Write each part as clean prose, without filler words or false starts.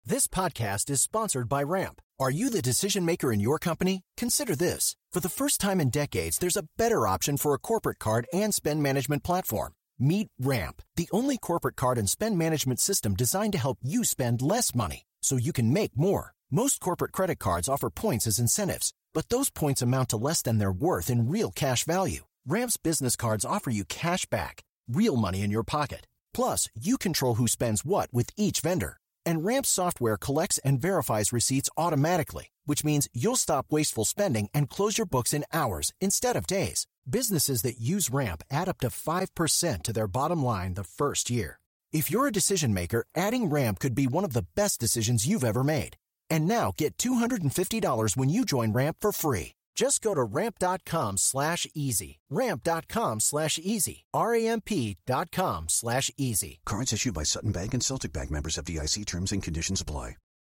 This podcast is sponsored by Ramp. Are you the decision maker in your company? Consider this. For the first time in decades, there's a better option for a corporate card and spend management platform. Meet Ramp, the only corporate card and spend management system designed to help you spend less money so you can make more. Most corporate credit cards offer points as incentives, but those points amount to less than their worth in real cash value. Ramp's business cards offer you cash back, real money in your pocket. Plus, you control who spends what with each vendor. And Ramp's software collects and verifies receipts automatically, which means you'll stop wasteful spending and close your books in hours instead of days. Businesses that use Ramp add up to 5% to their bottom line the first year. If you're a decision maker, adding Ramp could be one of the best decisions you've ever made. And now get $250 when you join Ramp for free. Just go to ramp.com/easy. Ramp.com/easy. RAMP.com/easy. Cards issued by Sutton Bank and Celtic Bank, members of FDIC. Terms and conditions apply.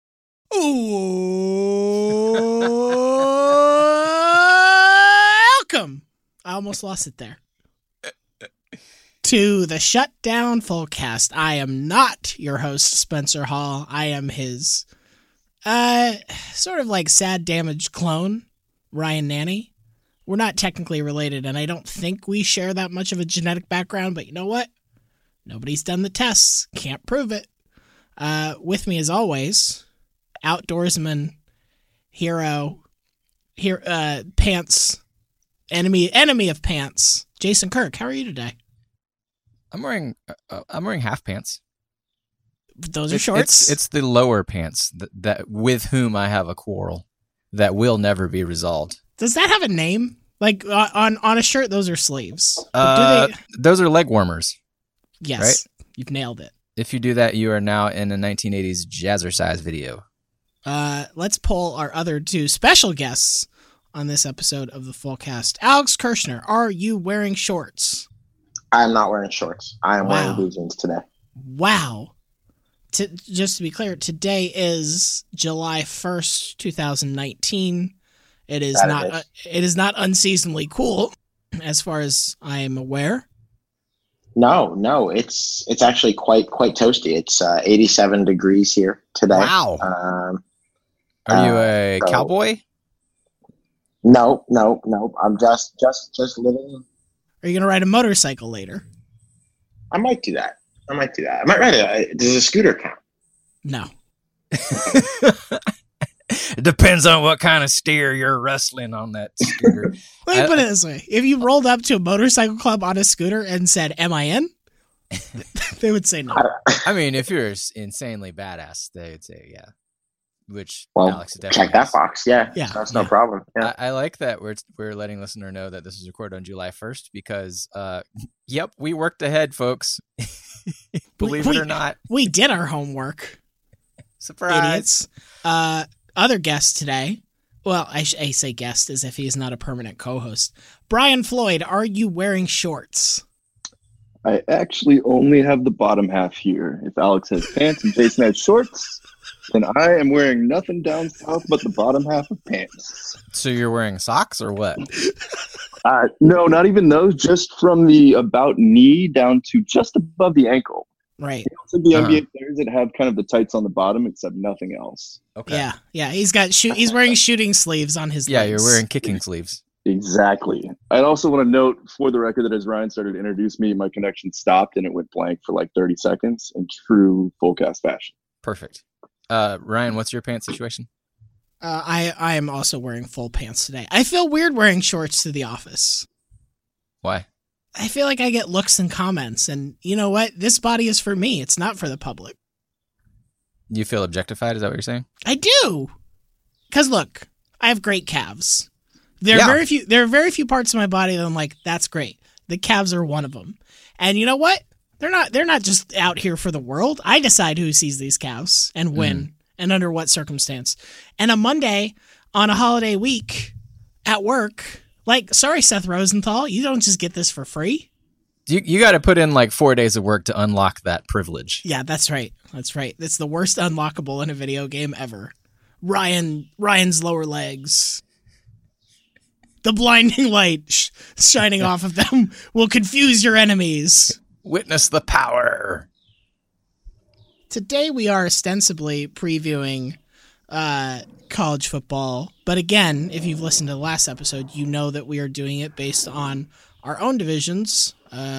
Welcome. I almost lost it there. To the Shutdown Fullcast. I am not your host, Spencer Hall. I am his sort of like sad, damaged clone, Ryan Nanny. We're not technically related, and I don't think we share that much of a genetic background, but you know what? Nobody's done the tests. Can't prove it. With me, as always, outdoorsman, hero, pants, enemy of pants, Jason Kirk. How are you today? I'm wearing half pants. Those are shorts? It's the lower pants that with whom I have a quarrel that will never be resolved. Does that have a name? Like on a shirt, those are sleeves. Those are leg warmers. Yes, right? You've nailed it. If you do that, you are now in a 1980s Jazzercise video. Let's poll our other two special guests on this episode of the Fullcast. Alex Kirshner, are you wearing shorts? I am not wearing shorts. I am wearing blue jeans today. Wow. Just to be clear, today is July 1st, 2019. It is not unseasonably cool, as far as I am aware. No, it's actually quite toasty. It's 87 degrees here today. Wow. Are you a cowboy? No. I'm just living. Are you gonna ride a motorcycle later? I might do that. I might ride does a scooter count? No. It depends on what kind of steer you're wrestling on that scooter. Let me put it this way. If you rolled up to a motorcycle club on a scooter and said, "Am I in?" they would say no. I mean, if you're insanely badass, they would say yeah. Which Alex definitely check that box. Yeah. That's no problem. Yeah. I like that we're letting listener know that this is recorded on July 1st because, yep, we worked ahead, folks. Believe it or not. We did our homework. Surprise. Idiots. Other guest today. Well, I say guest as if he is not a permanent co-host. Brian Floyd, are you wearing shorts? I actually only have the bottom half here. If Alex has pants and Jason has shorts, then I am wearing nothing down south but the bottom half of pants. So you're wearing socks or what? No, not even those. Just from the about knee down to just above the ankle. Right. Also, the NBA players that have kind of the tights on the bottom, except nothing else. Okay. Yeah. He's wearing shooting sleeves on his legs. Yeah, you're wearing kicking sleeves. Exactly. I'd also want to note for the record that as Ryan started to introduce me, my connection stopped and it went blank for like 30 seconds in true Fullcast fashion. Perfect. Ryan, what's your pants situation? I am also wearing full pants today. I feel weird wearing shorts to the office. Why? I feel like I get looks and comments, and you know what? This body is for me. It's not for the public. You feel objectified? Is that what you're saying? I do. Because look, I have great calves. There are very few parts of my body that I'm like, that's great. The calves are one of them. And you know what? They're not just out here for the world. I decide who sees these calves and when and under what circumstance. And a Monday on a holiday week at work, like, sorry, Seth Rosenthal, you don't just get this for free. You got to put in like 4 days of work to unlock that privilege. Yeah, that's right. It's the worst unlockable in a video game ever. Ryan's lower legs. The blinding light shining off of them will confuse your enemies. Witness the power. Today we are ostensibly previewing college football, but again, if you've listened to the last episode, you know that we are doing it based on our own divisions,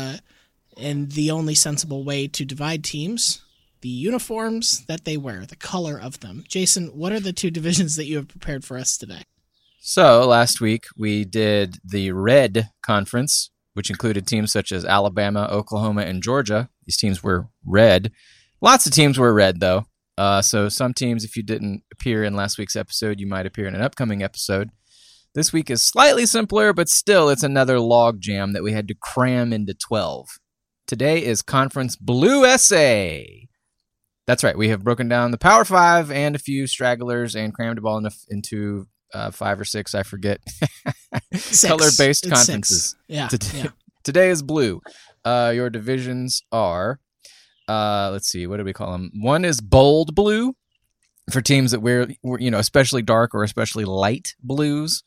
and the only sensible way to divide teams, the uniforms that they wear, the color of them. Jason, what are the two divisions that you have prepared for us today? So last week we did the Red Conference, which included teams such as Alabama, Oklahoma, and Georgia. These teams were red. Lots of teams were red, though. So some teams, if you didn't appear in last week's episode, you might appear in an upcoming episode. This week is slightly simpler, but still it's another log jam that we had to cram into 12. Today is Conference Blue SA. That's right. We have broken down the Power 5 and a few stragglers and crammed it all into 5 or 6, I forget, color-based It's conferences. 6. Yeah. Today is blue. Your divisions are, let's see, what do we call them? One is bold blue for teams that wear, especially dark or especially light blues.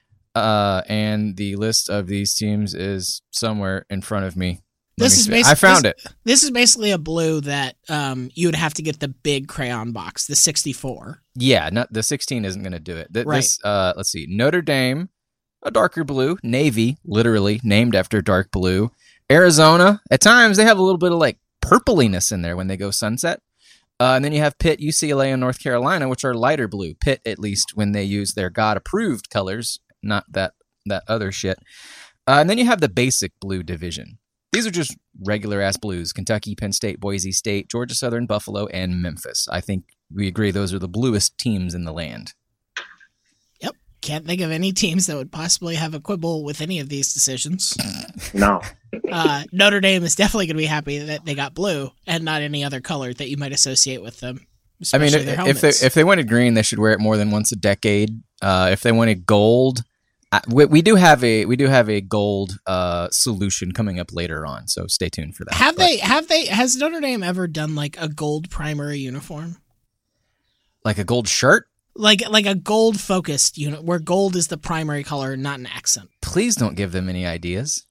And the list of these teams is somewhere in front of me. I found it. This is basically a blue that you would have to get the big crayon box, the 64. Yeah, the 16 isn't going to do it. Right. Let's see. Notre Dame, a darker blue. Navy, literally named after dark blue. Arizona, at times they have a little bit of like purpliness in there when they go sunset. And then you have Pitt, UCLA, and North Carolina, which are lighter blue. Pitt, at least, when they use their God-approved colors, not that other shit. And then you have the basic blue division. These are just regular-ass blues. Kentucky, Penn State, Boise State, Georgia Southern, Buffalo, and Memphis. I think we agree those are the bluest teams in the land. Yep. Can't think of any teams that would possibly have a quibble with any of these decisions. No. Notre Dame is definitely going to be happy that they got blue and not any other color that you might associate with them. I mean, if they wanted green, they should wear it more than once a decade. If they wanted gold... We do have a gold solution coming up later on, so stay tuned for that. Has Notre Dame ever done like a gold primary uniform? Like a gold shirt? Like a gold focused unit where gold is the primary color, not an accent. Please don't give them any ideas.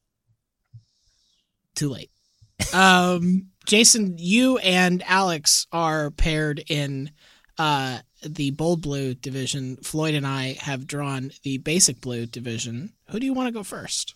Too late. Jason, you and Alex are paired in the bold blue division. Floyd and I have drawn the basic blue division. Who do you want to go first?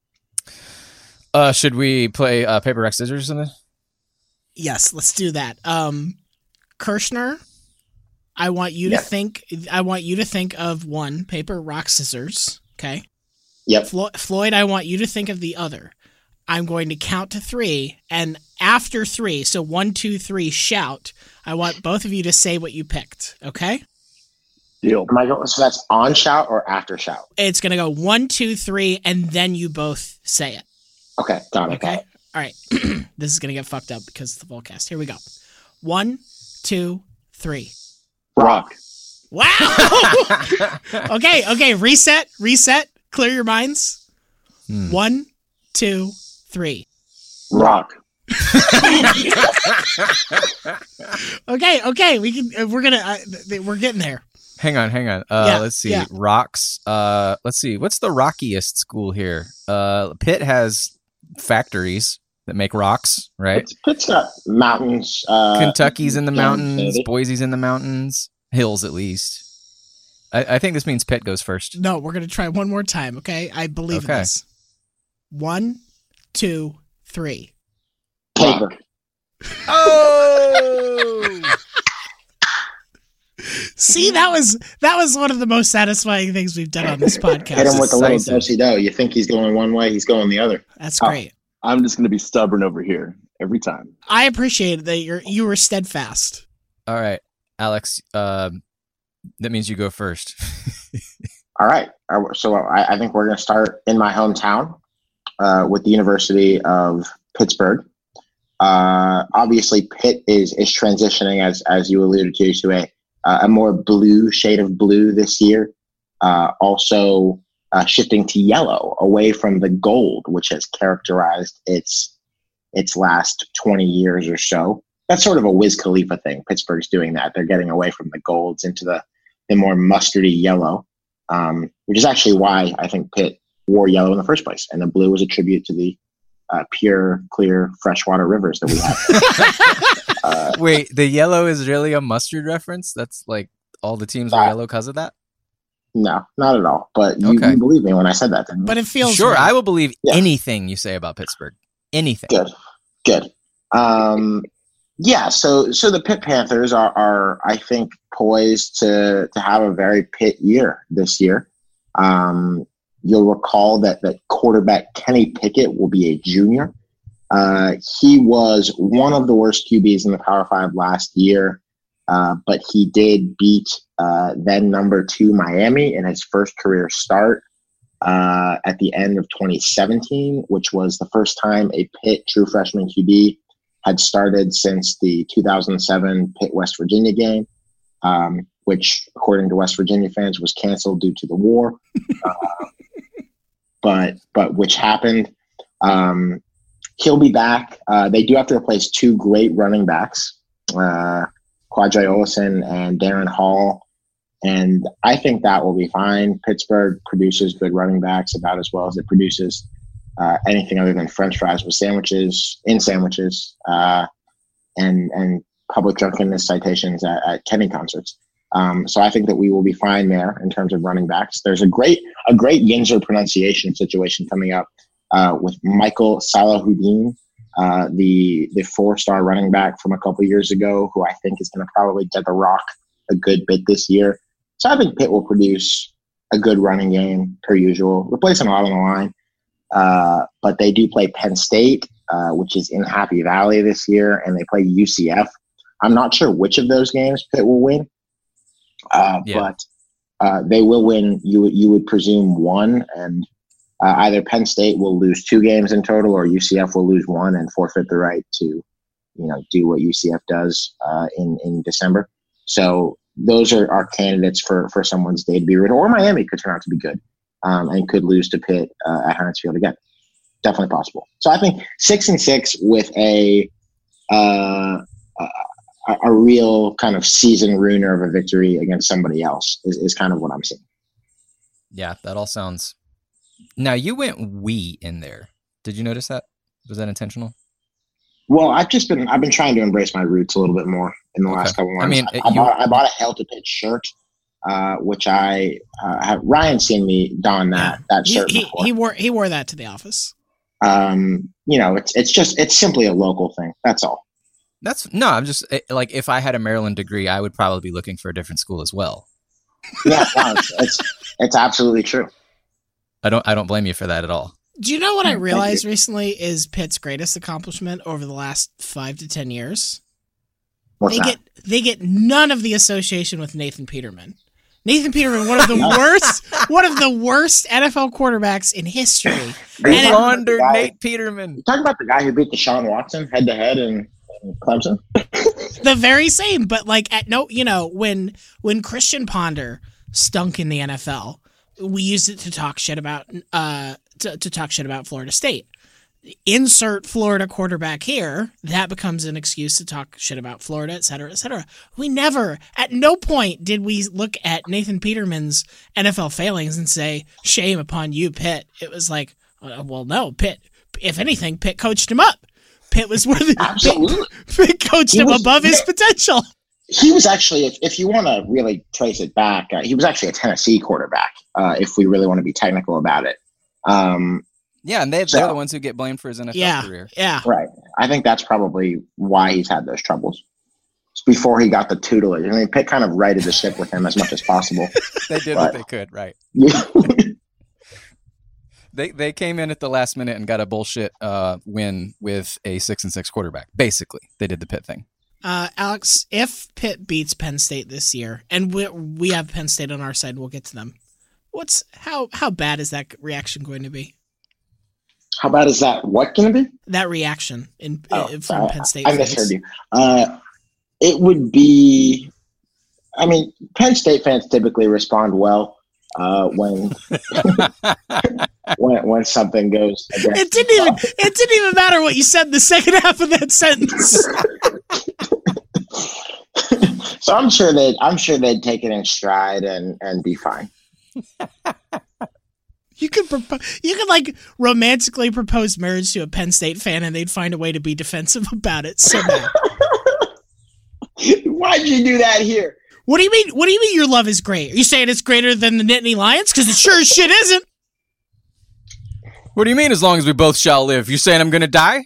Should we play paper, rock, scissors or something? Yes, let's do that. Kirshner, I want you to think of one, paper, rock, scissors. Okay. Yep. Floyd, I want you to think of the other. I'm going to count to 3, and after 3, so 1, 2, 3, shout. I want both of you to say what you picked, okay? Deal. So that's on shout or after shout? It's going to go 1, 2, 3, and then you both say it. Okay, got it. Okay? All right. This is going to get fucked up because of the Volcast. Here we go. 1, 2, 3. Rock. Wow! Okay. Reset. Clear your minds. 1, 2, 3. Rock. Okay. We're getting there. Hang on. Let's see. Yeah. Rocks. Let's see. What's the rockiest school here? Pitt has factories that make rocks, right? Pitt's got mountains. Kentucky's in the mountains. Boise's in the mountains. Hills, at least. I think this means Pitt goes first. No, we're going to try one more time, okay? I believe in this. 1, 2, 3. Paper. Oh! See, that was one of the most satisfying things we've done on this podcast. Hit him with a little do-si-do. You think he's going one way, he's going the other. That's great. I'm just going to be stubborn over here every time. I appreciate that you were steadfast. All right, Alex. That means you go first. All right. So I think we're going to start in my hometown with the University of Pittsburgh. Obviously, Pitt is transitioning, as you alluded to a more blue shade of blue this year. Also shifting to yellow, away from the gold, which has characterized its last 20 years or so. That's sort of a Wiz Khalifa thing. Pittsburgh's doing that. They're getting away from the golds into the more mustardy yellow, which is actually why I think Pitt wore yellow in the first place. And the blue was a tribute to the pure, clear, freshwater rivers that we have. Wait, the yellow is really a mustard reference? That's like all the teams are yellow because of that? No, not at all. But you believe me when I said that. Didn't you? But it feels sure. right. I will believe anything you say about Pittsburgh. Anything. Good. Yeah. So the Pitt Panthers are I think poised to have a very Pitt year this year. You'll recall that quarterback Kenny Pickett will be a junior. He was one of the worst QBs in the Power 5 last year, but he did beat then number 2 Miami in his first career start at the end of 2017, which was the first time a Pitt true freshman QB had started since the 2007 Pitt West Virginia game, which, according to West Virginia fans, was canceled due to the war, but which happened. He'll be back. They do have to replace 2 great running backs, Quadri Olson and Darren Hall. And I think that will be fine. Pittsburgh produces good running backs about as well as it produces anything other than French fries with sandwiches, and public drunkenness citations at Kenny concerts. So I think that we will be fine there in terms of running backs. There's a great Yinzer pronunciation situation coming up with Michael Salahuddin, the 4-star running back from a couple years ago, who I think is going to probably get the rock a good bit this year. So I think Pitt will produce a good running game per usual, replacing a lot on the line. But they do play Penn State, which is in Happy Valley this year, and they play UCF. I'm not sure which of those games Pitt will win, but they will win. You would presume one, and either Penn State will lose 2 games in total, or UCF will lose 1 and forfeit the right to, do what UCF does in December. So those are our candidates for someone's day to be ruined. Or Miami could turn out to be good and could lose to Pitt at Heinz Field again. Definitely possible. So I think 6-6 with a real kind of season ruiner of a victory against somebody else is kind of what I'm seeing. Yeah, that all sounds. Now you went "we" in there. Did you notice that? Was that intentional? Well, I've been trying to embrace my roots a little bit more in the last couple months. I mean, I bought a Hell to Pitch shirt, which I have Ryan seen me don that shirt before. He wore that to the office. It's simply a local thing. That's all. I'm just like, if I had a Maryland degree, I would probably be looking for a different school as well. Yeah, no, it's absolutely true. I don't blame you for that at all. Do you know what I realized recently is Pitt's greatest accomplishment over the last 5 to 10 years? They get none of the association with Nathan Peterman. Nathan Peterman, one of the worst NFL quarterbacks in history. They laundered Nate Peterman. You talking about the guy who beat Deshaun Watson head to head in Clemson? The very same, but when Christian Ponder stunk in the NFL, we used it to talk shit about Florida State. Insert Florida quarterback here, that becomes an excuse to talk shit about Florida, et cetera, et cetera. At no point did we look at Nathan Peterman's NFL failings and say, shame upon you, Pitt. It was like, well, no, Pitt, if anything, Pitt coached him up. Pitt was worthy. Absolutely. Pitt coached him above his potential. He was actually, if you want to really trace it back, he was actually a Tennessee quarterback, if we really want to be technical about it. Yeah, and they're the ones who get blamed for his NFL career. Yeah, right. I think that's probably why he's had those troubles. It's before he got the tutelage. I mean, Pitt kind of righted the ship with him as much as possible. They did what they could, right? Yeah. They came in at the last minute and got a bullshit win with a 6-6 quarterback. Basically, they did the Pitt thing. Alex, if Pitt beats Penn State this year, and we have Penn State on our side, we'll get to them. How bad is that reaction going to be? How bad is that? What going to be? That reaction from Penn State. I misheard you. It would be. I mean, Penn State fans typically respond well when when something goes. It didn't even matter what you said in the second half of that sentence. So I'm sure they'd take it in stride and be fine. You could like romantically propose marriage to a Penn State fan, and they'd find a way to be defensive about it somehow. Why'd you do that here? What do you mean? What do you mean your love is great? Are you saying it's greater than the Nittany Lions? Because it sure as shit isn't. What do you mean, as long as we both shall live? You saying I'm going to die?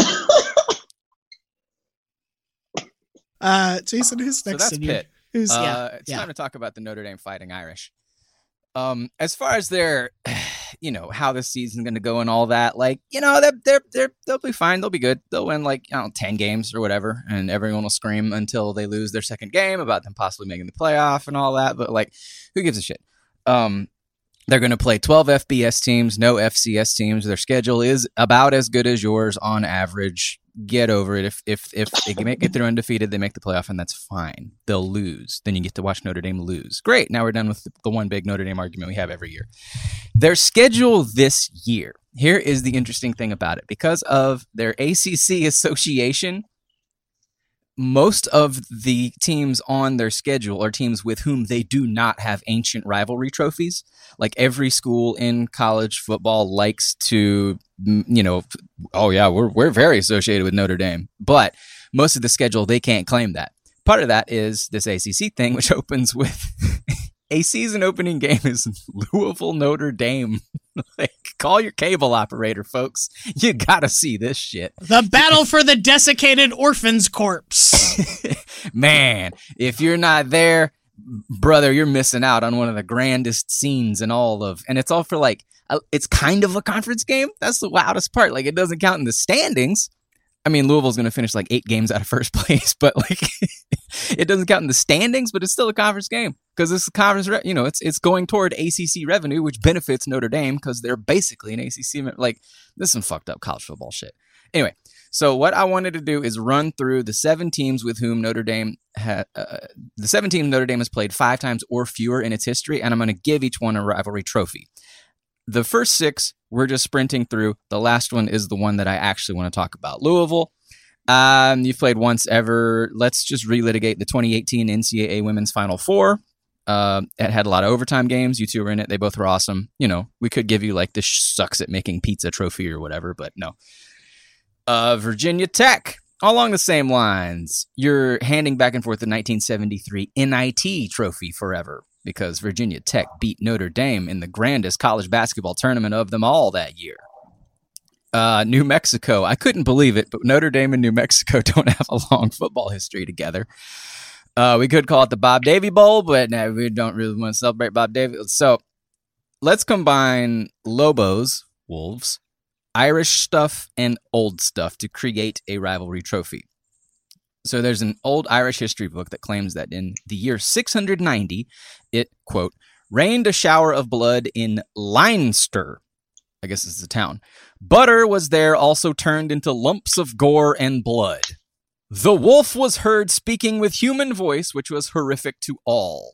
Jason, who's next? So that's Pitt. It's time to talk about the Notre Dame Fighting Irish. As far as their, how this season's going to go and all that, they'll be fine. They'll be good. They'll win 10 games or whatever, and everyone will scream until they lose their second game about them possibly making the playoff and all that. But who gives a shit? They're going to play 12 FBS teams, no FCS teams. Their schedule is about as good as yours on average. Get over it. If they get through undefeated, they make the playoff, and that's fine. They'll lose. Then you get to watch Notre Dame lose. Great. Now we're done with the one big Notre Dame argument we have every year. Their schedule this year, here is the interesting thing about it. Because of their ACC association, most of the teams on their schedule are teams with whom they do not have ancient rivalry trophies. Like every school in college football likes to, we're very associated with Notre Dame. But most of the schedule, they can't claim that. Part of that is this ACC thing, which opens with a season opening game is Louisville Notre Dame. Call your cable operator, folks. You gotta see this shit. The battle for the desiccated orphan's corpse. Man, if you're not there, brother, you're missing out on one of the grandest scenes in all of, and it's all for it's kind of a conference game. That's the wildest part. It doesn't count in the standings. I mean, Louisville's going to finish 8 games out of first place, but it doesn't count in the standings, but it's still a conference game because this is conference, it's going toward ACC revenue, which benefits Notre Dame because they're basically an ACC. This is some fucked up college football shit. Anyway, so what I wanted to do is run through the 7 teams with whom Notre Dame has played 5 times or fewer in its history, and I'm going to give each one a rivalry trophy. The first 6, we're just sprinting through. The last one is the one that I actually want to talk about. Louisville, you've played once ever. Let's just relitigate the 2018 NCAA Women's Final Four. It had a lot of overtime games. You two were in it. They both were awesome. We could give you this sucks at making pizza trophy or whatever, but no. Virginia Tech, along the same lines. You're handing back and forth the 1973 NIT trophy forever, because Virginia Tech beat Notre Dame in the grandest college basketball tournament of them all that year. New Mexico, I couldn't believe it, but Notre Dame and New Mexico don't have a long football history together. We could call it the Bob Davie Bowl, but no, we don't really want to celebrate Bob Davie. So let's combine Lobos, Wolves, Irish stuff, and old stuff to create a rivalry trophy. So there's an old Irish history book that claims that in the year 690, it, quote, rained a shower of blood in Leinster. I guess this is a town. Butter was there also turned into lumps of gore and blood. The wolf was heard speaking with human voice, which was horrific to all.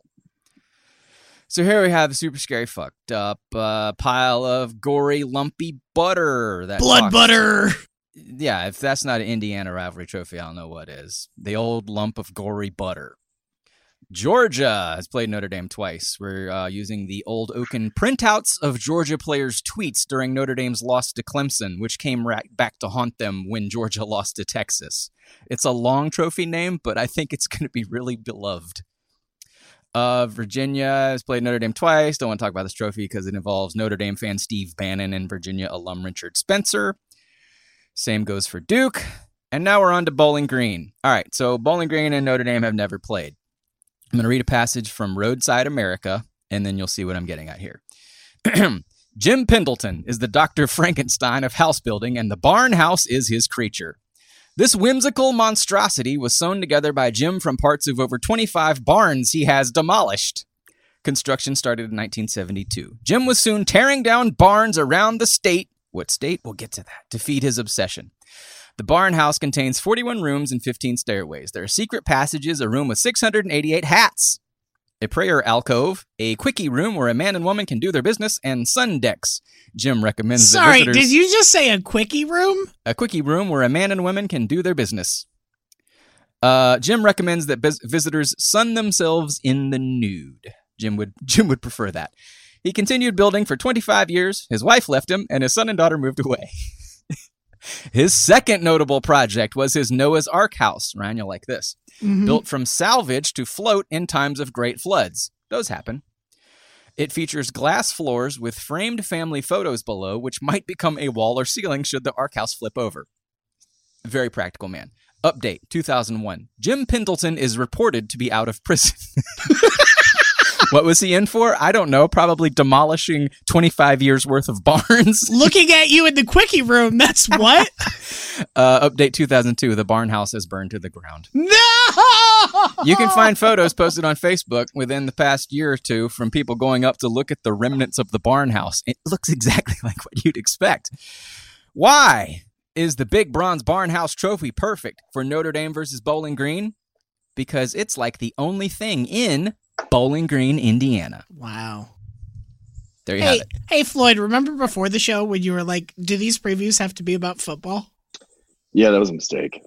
So here we have a super scary, fucked up pile of gory, lumpy butter. Blood butter! Yeah, if that's not an Indiana rivalry trophy, I don't know what is. The old lump of gory butter. Georgia has played Notre Dame twice. We're using the old oaken printouts of Georgia players' tweets during Notre Dame's loss to Clemson, which came back to haunt them when Georgia lost to Texas. It's a long trophy name, but I think it's going to be really beloved. Virginia has played Notre Dame twice. Don't want to talk about this trophy because it involves Notre Dame fan Steve Bannon and Virginia alum Richard Spencer. Same goes for Duke. And now we're on to Bowling Green. All right, so Bowling Green and Notre Dame have never played. I'm going to read a passage from Roadside America, and then you'll see what I'm getting at here. Jim Pendleton is the Dr. Frankenstein of house building, and the barn house is his creature. This whimsical monstrosity was sewn together by Jim from parts of over 25 barns he has demolished. Construction started in 1972. Jim was soon tearing down barns around the state. What state? We'll get to that. To feed his obsession. The barn house contains 41 rooms and 15 stairways. There are secret passages, a room with 688 hats, a prayer alcove, a quickie room where a man and woman can do their business, and sun decks. Jim recommends that visitors... Sorry, did you just say a quickie room? A quickie room where a man and woman can do their business. Jim recommends that visitors sun themselves in the nude. Jim would prefer that. He continued building for 25 years. His wife left him, and his son and daughter moved away. His second notable project was his Noah's Ark house. Ryan, you'll like this. Mhm. Built from salvage to float in times of great floods. Those happen. It features glass floors with framed family photos below, which might become a wall or ceiling should the Ark house flip over. Very practical man. Update 2001. Jim Pendleton is reported to be out of prison. What was he in for? I don't know. Probably demolishing 25 years worth of barns. Looking at you in the quickie room. That's what? Update 2002. The barn house is burned to the ground. No! You can find photos posted on Facebook within the past year or two from people going up to look at the remnants of the barn house. It looks exactly like what you'd expect. Why is the big bronze barn house trophy perfect for Notre Dame versus Bowling Green? Because it's like the only thing in Bowling Green, Indiana. Wow. There you have it. Hey, Floyd, remember before the show when you were like, do these previews have to be about football? Yeah, that was a mistake.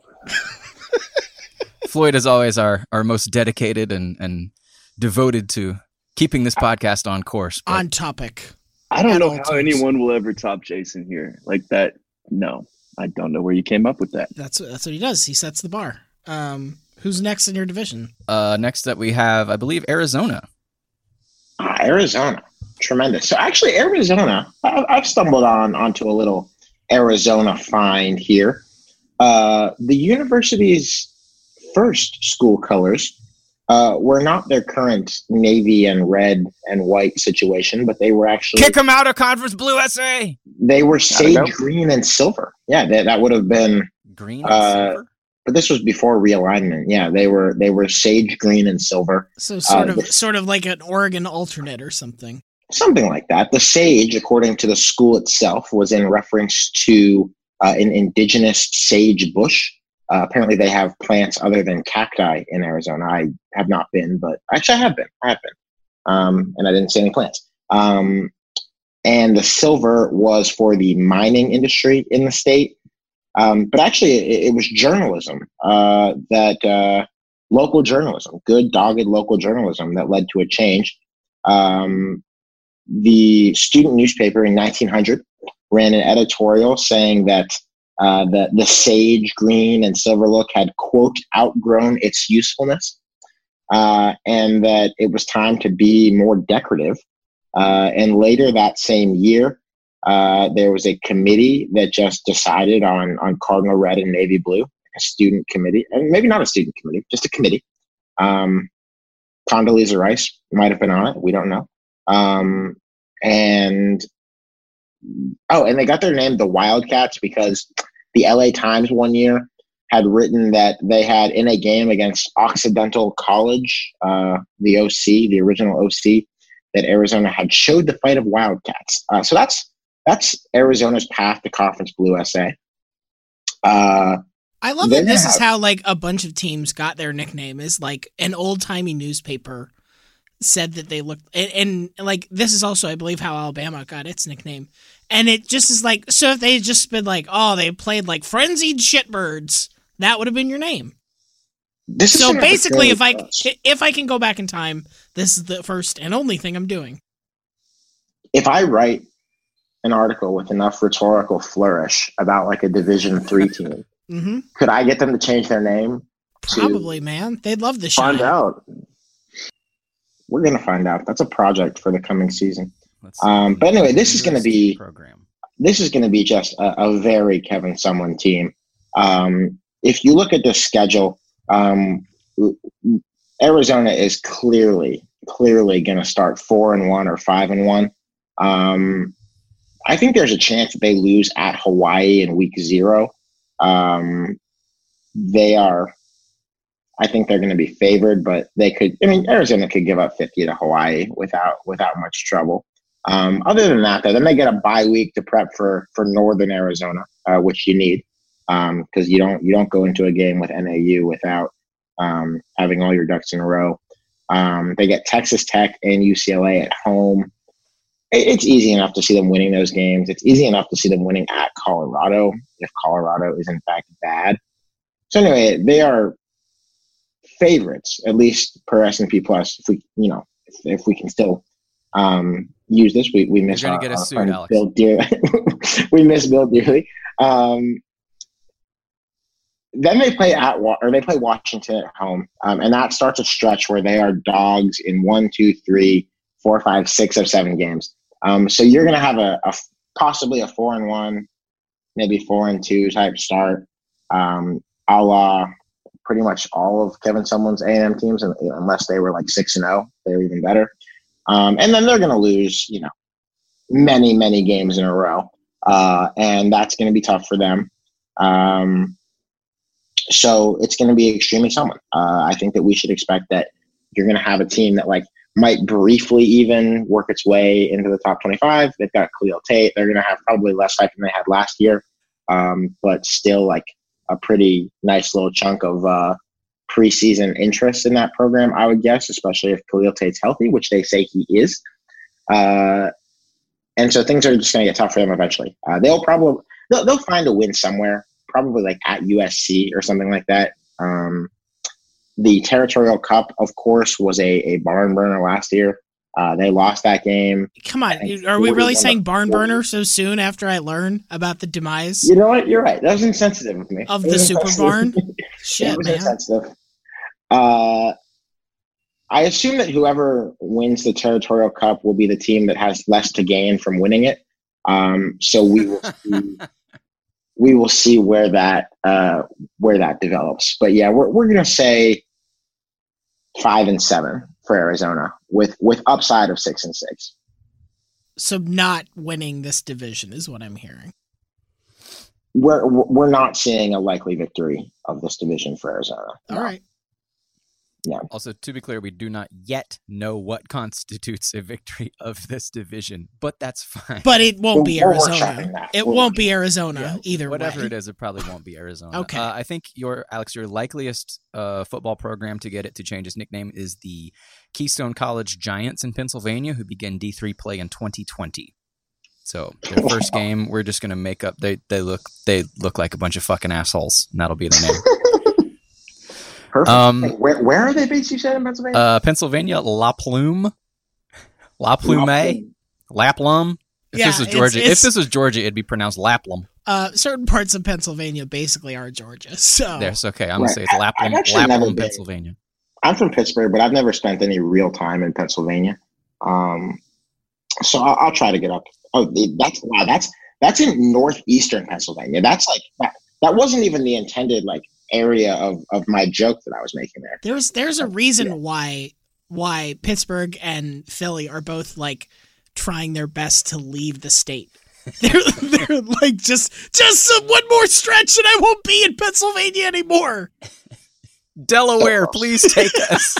Floyd is always our most dedicated and devoted to keeping this podcast on course. but- On topic. I don't At know all how times. anyone will ever top Jason here. Like that. No, I don't know where you came up with that. That's what he does. He sets the bar. Who's next in your division? Next up, we have, I believe, Arizona. Arizona, tremendous. So actually, Arizona, I've stumbled onto a little Arizona find here. The university's first school colors were not their current navy and red and white situation, but they were actually Kick them out of Conference Blue SA. they were Gotta go. sage green and silver. Yeah, that would have been. Green and silver. But this was before realignment. Yeah, they were sage green and silver. So the- sort of like an Oregon alternate or something. Something like that. The sage, according to the school itself, was in reference to an indigenous sage bush. Apparently, they have plants other than cacti in Arizona. I have not been, but actually, I have been. And I didn't see any plants. And the silver was for the mining industry in the state. But actually, it was journalism, local journalism, good, dogged local journalism that led to a change. The student newspaper in 1900 ran an editorial saying that the sage green and silver look had, quote, outgrown its usefulness, and that it was time to be more decorative. And later that same year, there was a committee that just decided on cardinal red and navy blue, a student committee, and maybe not a student committee, just a committee. Condoleezza Rice might have been on it. We don't know. And they got their name the Wildcats because the LA Times one year had written that they had, in a game against Occidental College, the OC, the original OC, that Arizona had showed the fight of Wildcats. So that's Arizona's path to Conference Blue SA. I love Then that this they is have- how like a bunch of teams got their nickname. Is like an old timey newspaper said that they looked, and like this is also, I believe, how Alabama got its nickname. And it just is like, so if they had just been like, oh, they played like frenzied shitbirds, that would have been your name. This is So an basically, opportunity for us. if I can go back in time, this is the first and only thing I'm doing. If I write an article with enough rhetorical flourish about like a Division III team, Mm-hmm. could I get them to change their name? Probably, man. They'd love the shit. Find out. We're gonna find out. That's a project for the coming season. Let's But anyway, this is gonna be program. just a very Kevin Sumlin team. If you look at the schedule, Arizona is clearly going to start 4-1 or 5-1. I think there's a chance that they lose at Hawaii in week 0. I think they're going to be favored, but Arizona could give up 50 to Hawaii without much trouble. Other than that, though, then they get a bye week to prep for Northern Arizona, which you need, because you don't go into a game with NAU without having all your ducks in a row. They get Texas Tech and UCLA at home. It's easy enough to see them winning those games. It's easy enough to see them winning at Colorado if Colorado is in fact bad. So anyway, they are favorites, at least per S&P Plus. If we can still use this, we miss You're our gonna get a suit, friend Alex. Bill dearly. We miss Bill dearly. Then they play they play Washington at home, and that starts a stretch where they are dogs in 1, 2, 3, 4, 5, 6 of 7 games. So you're going to have a possibly a 4-1, maybe 4-2 type start, a la pretty much all of Kevin Sumlin's A&M teams, unless they were like 6-0, they were even better. And then they're going to lose, many, many games in a row, and that's going to be tough for them. So it's going to be extremely Sumlin. I think that we should expect that you're going to have a team that might briefly even work its way into the top 25. They've got Khalil Tate. They're going to have probably less hype than they had last year, but still a pretty nice little chunk of preseason interest in that program, I would guess, especially if Khalil Tate's healthy, which they say he is. And so things are just going to get tough for them eventually. They'll find a win somewhere, probably at USC or something like that. The Territorial Cup, of course, was a barn burner last year. They lost that game. Come on. Are we really saying barn burner so soon after I learn about the demise? You know what? You're right. That was insensitive of me. Of the Super Barn? Shit, it was man. insensitive. I assume that whoever wins the Territorial Cup will be the team that has less to gain from winning it. So we will see. We will see where that develops. But yeah, we're gonna say 5-7 for Arizona with upside of 6-6. So not winning this division is what I'm hearing. We're not seeing a likely victory of this division for Arizona. All right. Yeah. Also, to be clear, we do not yet know what constitutes a victory of this division, but that's fine. But it won't be We're Arizona. workshopping that. It won't be Arizona either Whatever way. it is, it probably won't be Arizona. Okay. I think Alex, your likeliest football program to get it to change its nickname is the Keystone College Giants in Pennsylvania, who begin D3 play in 2020. So their first game, we're just going to make up. They look like a bunch of fucking assholes, and that'll be their name. Perfect. Where are they based, you said, in Pennsylvania? Pennsylvania, La Plume. Laplum. If this was Georgia, if this was Georgia, it'd be pronounced Laplum. Certain parts of Pennsylvania basically are Georgia. So That's okay. I'm gonna say it's Laplum, Pennsylvania. I'm from Pittsburgh, but I've never spent any real time in Pennsylvania. So I'll try to get up. Oh, that's in northeastern Pennsylvania. That's that wasn't even the intended area of my joke that I was making there. There's a reason why Pittsburgh and Philly are both trying their best to leave the state. They're just one more stretch and I won't be in Pennsylvania anymore. Delaware, please take us.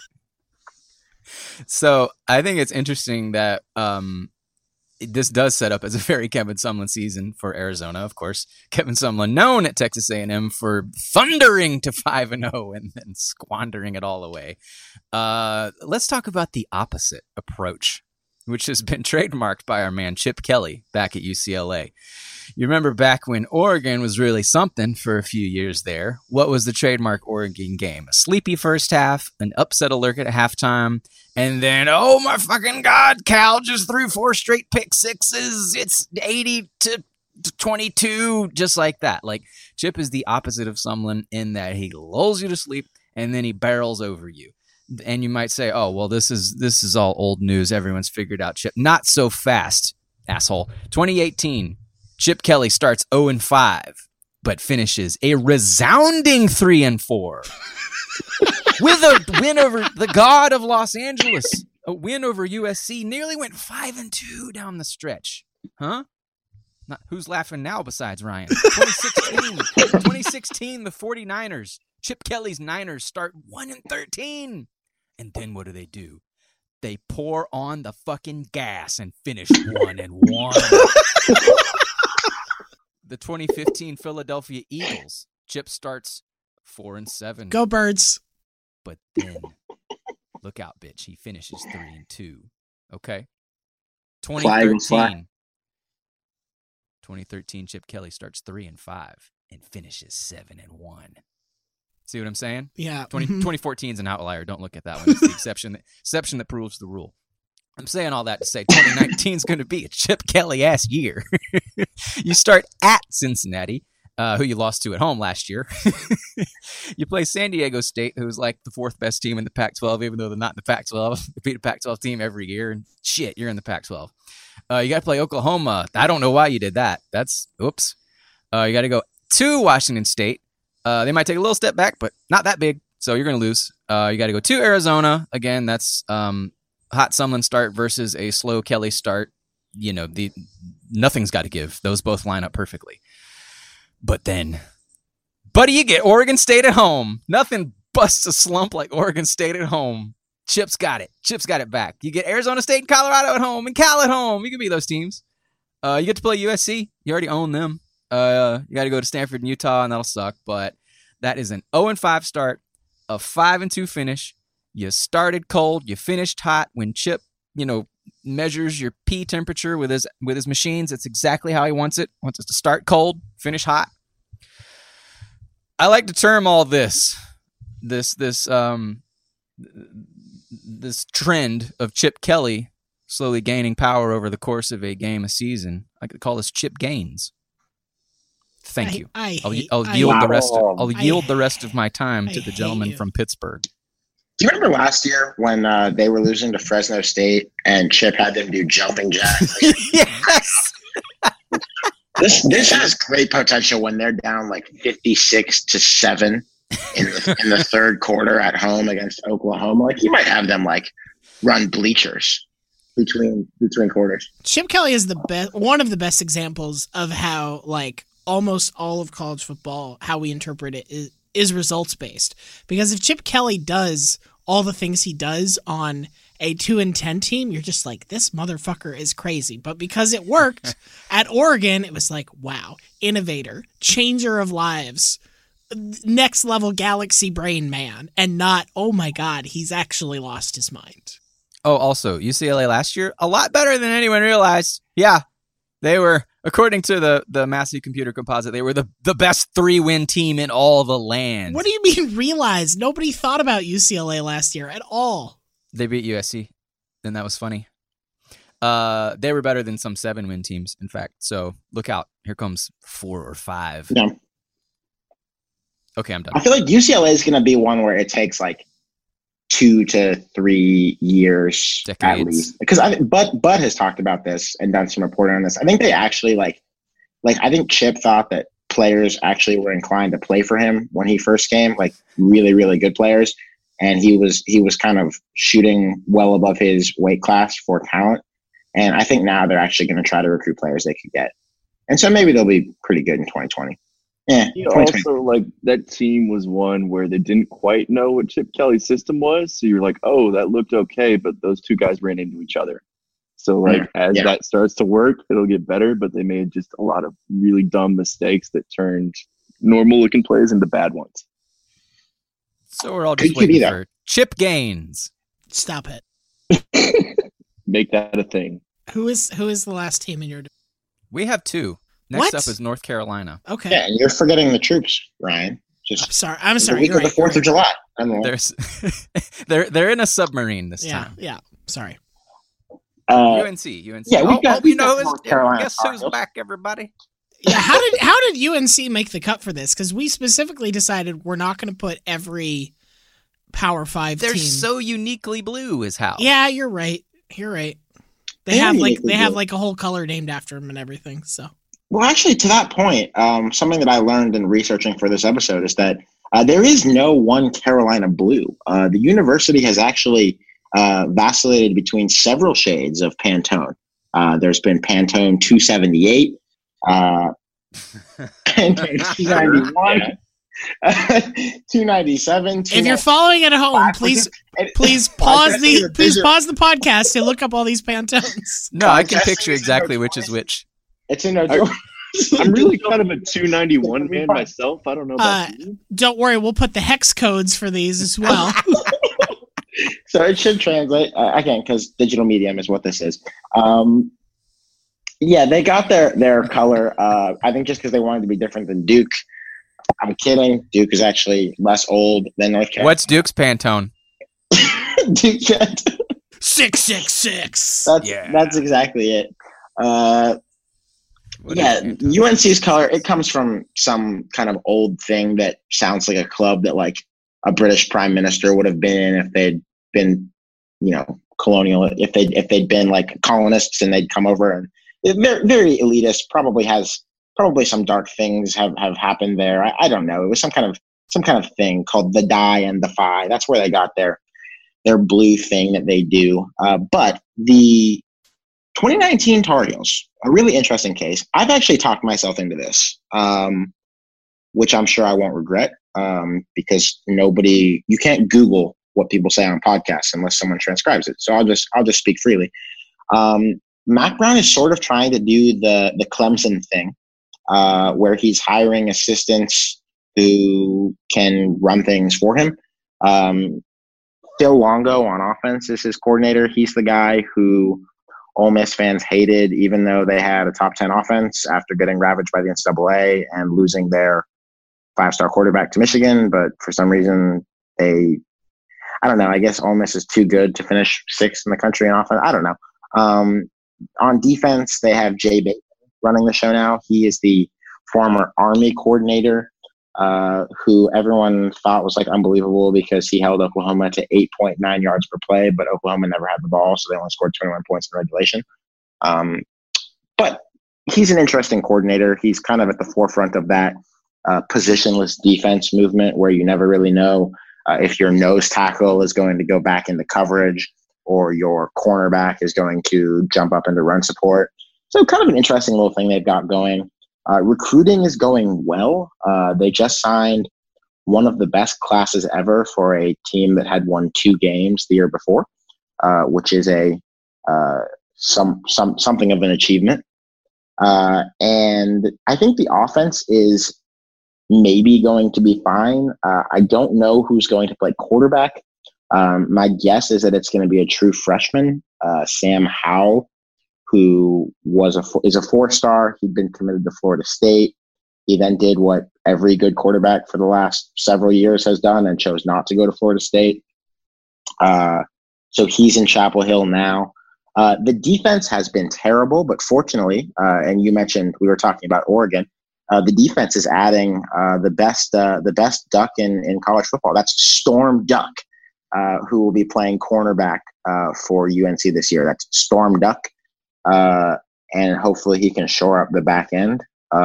So I think it's interesting that this does set up as a very Kevin Sumlin season for Arizona. Of course, Kevin Sumlin, known at Texas A&M for thundering to 5-0 and then squandering it all away. Let's talk about the opposite approach, which has been trademarked by our man Chip Kelly back at UCLA. You remember back when Oregon was really something for a few years there. What was the trademark Oregon game? A sleepy first half, an upset alert at halftime, and then, oh my fucking God, Cal just threw 4 straight pick sixes. It's 80-22, just like that. Chip is the opposite of Sumlin in that he lulls you to sleep and then he barrels over you. And you might say, oh, well, this is all old news. Everyone's figured out Chip. Not so fast, asshole. 2018, Chip Kelly starts 0-5, but finishes a resounding 3-4 with a win over the god of Los Angeles, a win over USC. Nearly went 5-2 down the stretch. Huh? Who's laughing now besides Ryan? 2016, the 49ers. Chip Kelly's Niners start 1-13. And then what do? They pour on the fucking gas and finish 1-1. The 2015 Philadelphia Eagles. Chip starts 4-7. Go Birds. But then, look out, bitch. He finishes 3-2. Okay. 2013, Chip Kelly starts 3-5 and finishes 7-1. See what I'm saying? Yeah. 2014 is an outlier. Don't look at that one. It's the exception that proves the rule. I'm saying all that to say 2019 is going to be a Chip Kelly-ass year. You start at Cincinnati, who you lost to at home last year. You play San Diego State, who's like the fourth best team in the Pac-12, even though they're not in the Pac-12. They beat a Pac-12 team every year, and shit, you're in the Pac-12. You got to play Oklahoma. I don't know why you did that. That's oops. You got to go to Washington State. They might take a little step back, but not that big, so you're going to lose. You got to go to Arizona. Again, that's hot Sumlin start versus a slow Kelly start. You know, nothing's got to give. Those both line up perfectly. But then, buddy, you get Oregon State at home. Nothing busts a slump like Oregon State at home. Chip's got it. Chip's got it back. You get Arizona State and Colorado at home and Cal at home. You can beat those teams. You get to play USC. You already own them. You got to go to Stanford and Utah, and that'll suck. But that is an 0-5 start, a 5-2 finish. You started cold. You finished hot. When Chip, measures your pee temperature with his machines, it's exactly how he wants it. Wants us to start cold, finish hot. I like to term all this trend of Chip Kelly slowly gaining power over the course of a game a season. I could call this Chip Gaines. Thank you. I'll yield the rest of my time to the gentleman from Pittsburgh. Do you remember last year when they were losing to Fresno State and Chip had them do jumping jacks? Yes. This has great potential when they're down like 56-7 in the third quarter at home against Oklahoma. Like you might have them like run bleachers between quarters. Chip Kelly is one of the best examples of how like almost all of college football, how we interpret it is results based. Because if Chip Kelly does all the things he does on a 2-10 team, you're just like, this motherfucker is crazy. But because it worked at Oregon, it was like, wow, innovator, changer of lives, next level galaxy brain man, and not, oh my God, he's actually lost his mind. Oh, also, UCLA last year, a lot better than anyone realized. Yeah, they were, according to the Massey Computer Composite, they were the best 3-win team in all the land. What do you mean realized? Nobody thought about UCLA last year at all. They beat USC, and that was funny. They were better than some 7-win teams, in fact. So look out. Here comes 4 or 5. Yeah. Okay, I'm done. I feel like UCLA is going to be one where it takes like 2 to 3 years Decades. At least. Because Bud has talked about this and done some reporting on this. I think they actually like I think Chip thought that players actually were inclined to play for him when he first came, like really, really good players. And he was kind of shooting well above his weight class for talent. And I think now they're actually going to try to recruit players they could get. And so maybe they'll be pretty good in 2020. Yeah. Also, like that team was one where they didn't quite know what Chip Kelly's system was. So you're like, oh, that looked okay, but those two guys ran into each other. So like as that starts to work, it'll get better. But they made just a lot of really dumb mistakes that turned normal looking plays into bad ones. So we're all just waiting for Chip Gaines. Stop it. Make that a thing. Who is the last team in your division? We have 2. Next up is North Carolina. Okay. Yeah, and you're forgetting the troops, Ryan. I'm sorry. The week of the 4th of July. They're in a submarine this time. Yeah. Sorry. UNC. Yeah, guess who's back, everybody? Yeah, how did UNC make the cut for this? Because we specifically decided we're not going to put every Power 5 team. They're so uniquely blue, is how. Yeah, you're right. They have like a whole color named after them and everything. So. Well, actually, to that point, something that I learned in researching for this episode is that there is no one Carolina blue. The university has actually vacillated between several shades of Pantone. There's been Pantone 278, Pantone 291, 297. If you're following at home, please pause the podcast and look up all these Pantones. No, I can picture exactly which is which. It's in no joke. I'm really kind of a 291 man myself. I don't know about you. Don't worry, we'll put the hex codes for these as well. So it should translate again because digital medium is what this is. Yeah, they got their color. I think just because they wanted to be different than Duke. I'm kidding. Duke is actually less old than North Carolina. What's Duke's Pantone? Duke 666. That's exactly it. Yeah, UNC's color, it comes from some kind of old thing that sounds like a club that like a British prime minister would have been if they'd been, colonial, if they'd been like colonists and they'd come over, and they're very elitist, probably some dark things have happened there. I don't know. It was some kind of thing called the Die and the Phi. That's where they got their blue thing that they do. But the 2019 Tar Heels, a really interesting case. I've actually talked myself into this, which I'm sure I won't regret, because you can't Google what people say on podcasts unless someone transcribes it. So I'll just speak freely. Mac Brown is sort of trying to do the Clemson thing, where he's hiring assistants who can run things for him. Phil Longo on offense is his coordinator. He's the guy who Ole Miss fans hated, even though they had a top 10 offense after getting ravaged by the NCAA and losing their 5-star quarterback to Michigan. But for some reason, I don't know. I guess Ole Miss is too good to finish 6th in the country in offense. I don't know. On defense, they have Jay Bateman running the show now. He is the former Army coordinator, who everyone thought was like unbelievable because he held Oklahoma to 8.9 yards per play, but Oklahoma never had the ball, so they only scored 21 points in regulation. But he's an interesting coordinator. He's kind of at the forefront of that positionless defense movement where you never really know if your nose tackle is going to go back into coverage or your cornerback is going to jump up into run support. So kind of an interesting little thing they've got going. Recruiting is going well. They just signed one of the best classes ever for a team that had won 2 games the year before, which is something of an achievement. And I think the offense is maybe going to be fine. I don't know who's going to play quarterback. My guess is that it's going to be a true freshman, Sam Howell, who is a 4-star. He'd been committed to Florida State. He then did what every good quarterback for the last several years has done and chose not to go to Florida State. So he's in Chapel Hill now. The defense has been terrible, but fortunately, and you mentioned we were talking about Oregon, the defense is adding the best duck in college football. That's Storm Duck, who will be playing cornerback for UNC this year. That's Storm Duck. And hopefully he can shore up the back end.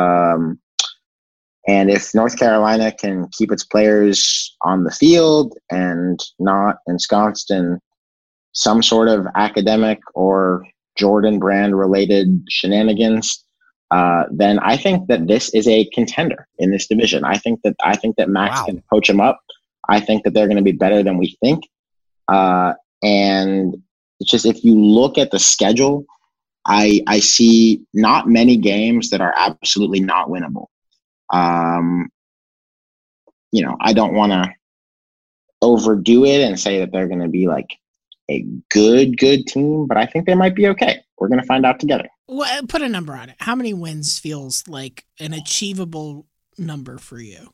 And if North Carolina can keep its players on the field and not ensconced in some sort of academic or Jordan brand related shenanigans, then I think that this is a contender in this division. I think that Max can coach them up. I think that they're going to be better than we think. And it's just, if you look at the schedule, I see not many games that are absolutely not winnable. I don't want to overdo it and say that they're going to be like a good team, but I think they might be okay. We're going to find out together. Well, put a number on it. How many wins feels like an achievable number for you?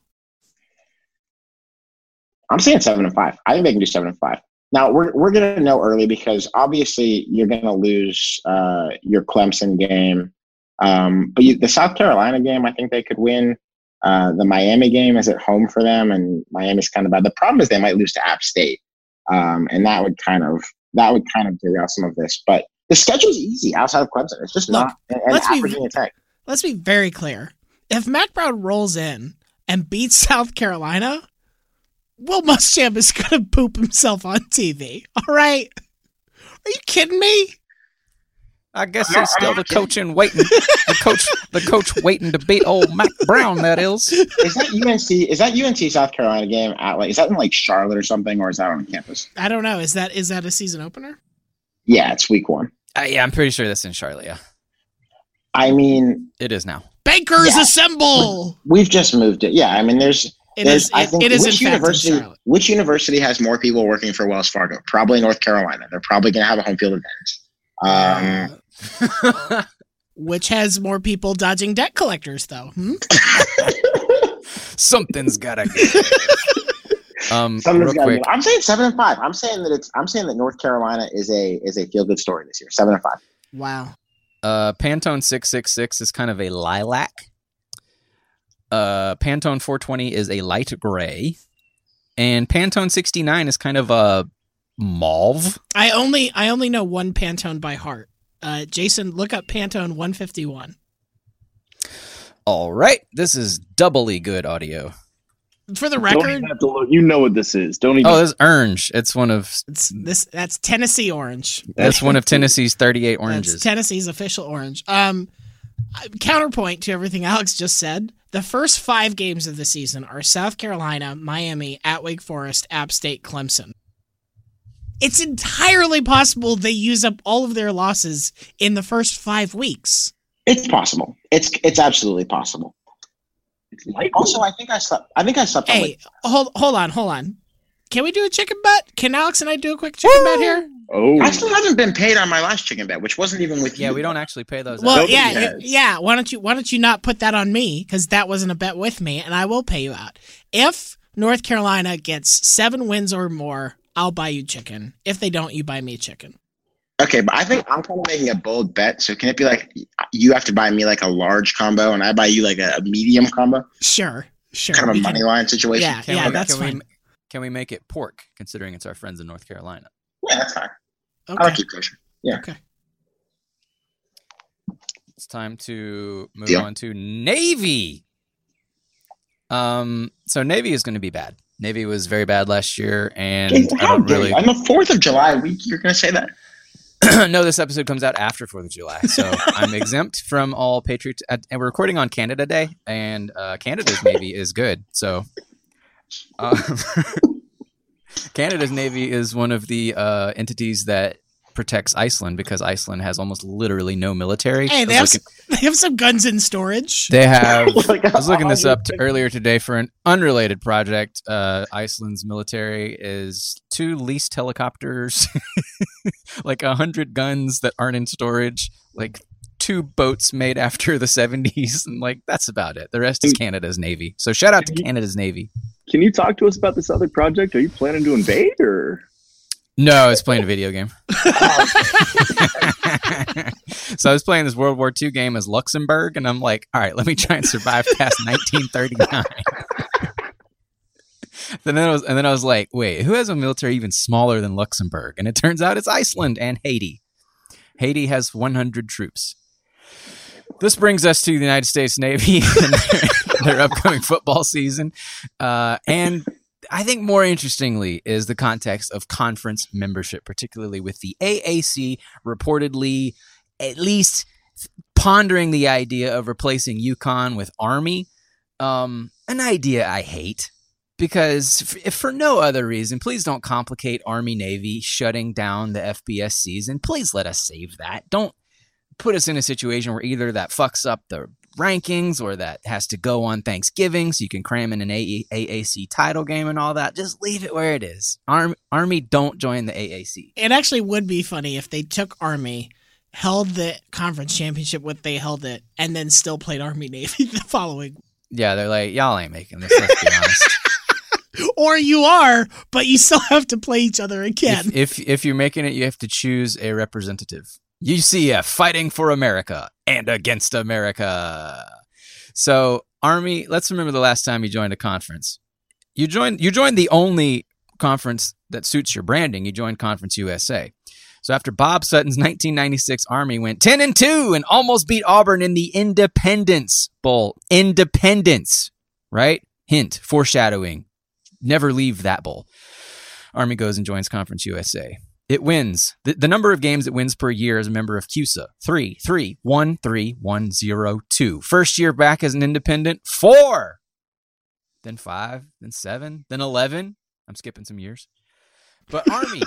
I'm saying 7-5. I think they can do 7-5. Now, we're going to know early because obviously you're going to lose your Clemson game. But the South Carolina game, I think they could win. The Miami game is at home for them, and Miami's kind of bad. The problem is they might lose to App State, and that would kind of derail some of this. But the schedule's easy outside of Clemson. It's just not an Virginia Tech. Let's be very clear. If Mac Brown rolls in and beats South Carolina, Will Muschamp is going to poop himself on TV. All right? Are you kidding me? I guess he's still the coach and waiting. The coach waiting to beat old Mac Brown, that is. Is that UNC South Carolina game is that in like Charlotte or something, or is that on campus? I don't know. Is that a season opener? Yeah, it's week 1. Yeah, I'm pretty sure that's in Charlotte, yeah. I mean, it is now. Bankers assemble! We've just moved it. Yeah, I mean, which university has more people working for Wells Fargo? Probably North Carolina. They're probably going to have a home field advantage. Which has more people dodging debt collectors, though? Something's gotta give. Real quick. I'm saying 7-5. I'm saying that North Carolina is a feel good story this year. 7-5. Wow. Pantone 666 is kind of a lilac. Pantone 420 is a light gray. And Pantone 69 is kind of a mauve. I only know one Pantone by heart. Jason, look up Pantone 151. All right. This is doubly good audio. For the Don't record, even have to look. You know what this is. Don't even. Oh, this is orange. It's one of that's Tennessee orange. that's one of Tennessee's 38 oranges. That's Tennessee's official orange. Counterpoint to everything Alex just said. The first 5 games of the season are South Carolina, Miami, at Wake Forest, App State, Clemson. It's entirely possible they use up all of their losses in the first 5 weeks. It's possible. It's absolutely possible. Also, I think I slept. Hey, hold on. Can we do a chicken bet? Can Alex and I do a quick chicken bet here? Oh, I still haven't been paid on my last chicken bet, which wasn't even with you. Yeah, we don't actually pay those. Well, out. yeah. Why don't you not put that on me? Because that wasn't a bet with me, and I will pay you out. If North Carolina gets 7 wins or more, I'll buy you chicken. If they don't, you buy me chicken. Okay, but I think I'm kind of making a bold bet. So can it be like you have to buy me like a large combo, and I buy you like a medium combo? Sure. Kind of a money line situation. Yeah, that's fine. Can we make it pork, considering it's our friends in North Carolina? Yeah, that's fine. Okay. I'll keep kosher. Yeah. Okay. It's time to move Deal. on to Navy. So Navy is going to be bad. Navy was very bad last year, and I don't really. On the 4th of July week, you're going to say that? No, this episode comes out after 4th of July, so I'm exempt from all Patriots. And we're recording on Canada Day, and Canada's Navy is good. So, Canada's Navy is one of the entities that protects Iceland because Iceland has almost literally no military. Hey, they have some guns in storage. They have. I was looking this up earlier today for an unrelated project. Iceland's military is 2 leased helicopters, like 100 guns that aren't in storage, like 2 boats made after the 70s, and like that's about it. The rest is Canada's Navy. So shout out to Canada's Navy. Can you talk to us about this other project? Are you planning to invade or? No, I was playing a video game. So I was playing this World War II game as Luxembourg, and I'm like, all right, let me try and survive past 1939. And then I was like, wait, who has a military even smaller than Luxembourg? And it turns out it's Iceland and Haiti. Haiti has 100 troops. This brings us to the United States Navy and their upcoming football season. And I think more interestingly is the context of conference membership, particularly with the AAC reportedly at least pondering the idea of replacing UConn with Army. An idea I hate because if for no other reason, please don't complicate Army Navy shutting down the FBS season. Please let us save that. Don't put us in a situation where either that fucks up the rankings or that has to go on Thanksgiving so you can cram in an AAC title game and all that. Just leave it where it is. Army, don't join the AAC. It actually would be funny if they took Army, held the conference championship what they held it, and then still played Army Navy the following. Yeah, they're like, y'all ain't making this, let's be honest. Or you are, but you still have to play each other again. If you're making it, you have to choose a representative. UCF fighting for America and against America. So Army, let's remember the last time you joined a conference. You joined the only conference that suits your branding. You joined Conference USA. So after Bob Sutton's 1996 Army went 10-2 and almost beat Auburn in the Independence Bowl. Independence, right? Hint, foreshadowing. Never leave that bowl. Army goes and joins Conference USA. It wins. The number of games it wins per year as a member of CUSA, 3, 3, 1, 3, 1, 0, 2. First year back as an independent, 4. Then 5, then 7, then 11. I'm skipping some years. But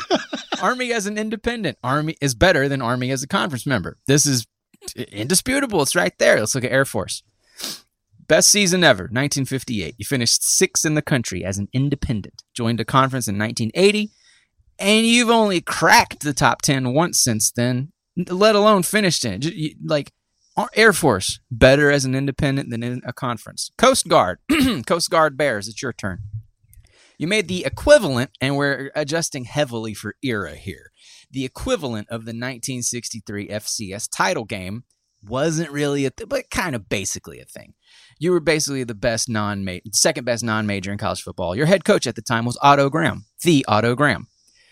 Army as an independent. Army is better than Army as a conference member. This is indisputable. It's right there. Let's look at Air Force. Best season ever, 1958. You finished 6th in the country as an independent. Joined a conference in 1980. And you've only cracked the top 10 once since then, let alone finished in it. Like, Air Force, better as an independent than in a conference. Coast Guard, Coast Guard Bears, it's your turn. You made the equivalent, and we're adjusting heavily for era here. the equivalent of the 1963 FCS title game. Wasn't really but kind of basically a thing. You were basically the second best non-major in college football. Your head coach at the time was Otto Graham, the Otto Graham.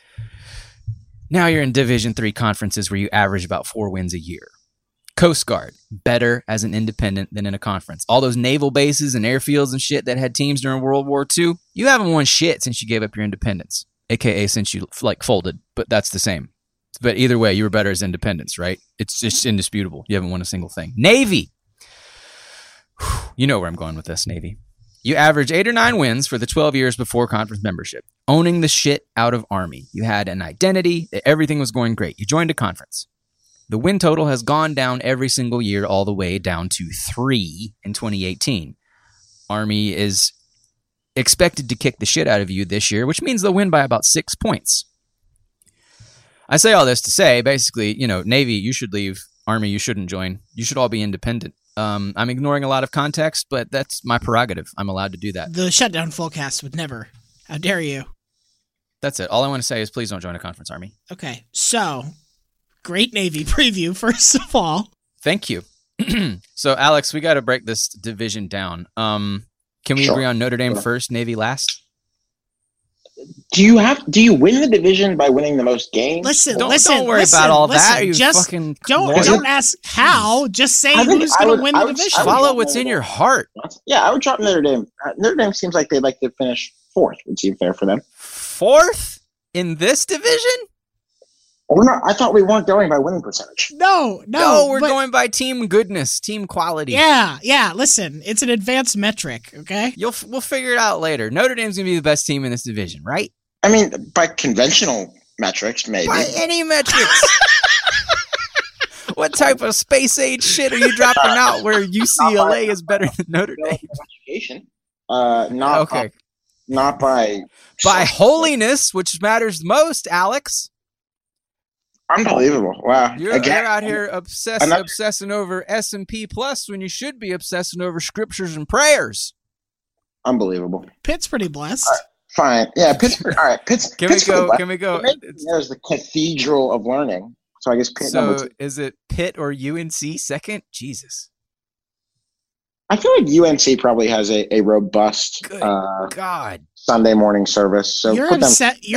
Now you're in Division III conferences where you average about 4 wins a year. Coast Guard, better as an independent than in a conference. All those naval bases and airfields and shit that had teams during World War II, you haven't won shit since you gave up your independence, aka since you folded, but that's the same. But either way, you were better as independents, right? It's just indisputable. You haven't won a single thing. Navy. You know where I'm going with this, Navy. You average 8 or 9 wins for the 12 years before conference membership, owning the shit out of Army. You had an identity. Everything was going great. You joined a conference. The win total has gone down every single year all the way down to 3 in 2018. Army is expected to kick the shit out of you this year, which means they'll win by about 6 points. I say all this to say, basically, Navy, you should leave. Army, you shouldn't join. You should all be independent. I'm ignoring a lot of context, but that's my prerogative. I'm allowed to do that. The Shutdown Fullcast would never. How dare you? That's it. All I want to say is please don't join a conference, Army. Okay, so great Navy preview, first of all. Thank you. So, Alex, we got to break this division down. Can we agree on Notre Dame first, Navy last? Do you win the division by winning the most games? Don't worry about all that. Don't ask how. Just say who's going to win the division. Follow what's in your heart. Yeah, I would drop Notre Dame. Notre Dame seems like they'd like to finish 4th. Would seem fair for them. 4th in this division? We're not. I thought we weren't going by winning percentage. No, we're going by team goodness, team quality. Yeah. Listen, it's an advanced metric. Okay, we'll figure it out later. Notre Dame's gonna be the best team in this division, right? I mean, by conventional metrics, maybe. By any metrics. What type of space age shit are you dropping out where UCLA is better than Notre Dame? Education. Not by holiness, which matters most, Alex. Unbelievable! Wow, you're out here obsessing over S&P Plus when you should be obsessing over scriptures and prayers. Unbelievable. Pitt's pretty blessed. Fine, yeah, Pittsburgh. All right, Can we go? There's the cathedral of learning. So I guess Pitt. So is it Pitt or UNC second? Jesus. I feel like UNC probably has a robust God Sunday morning service. So we're off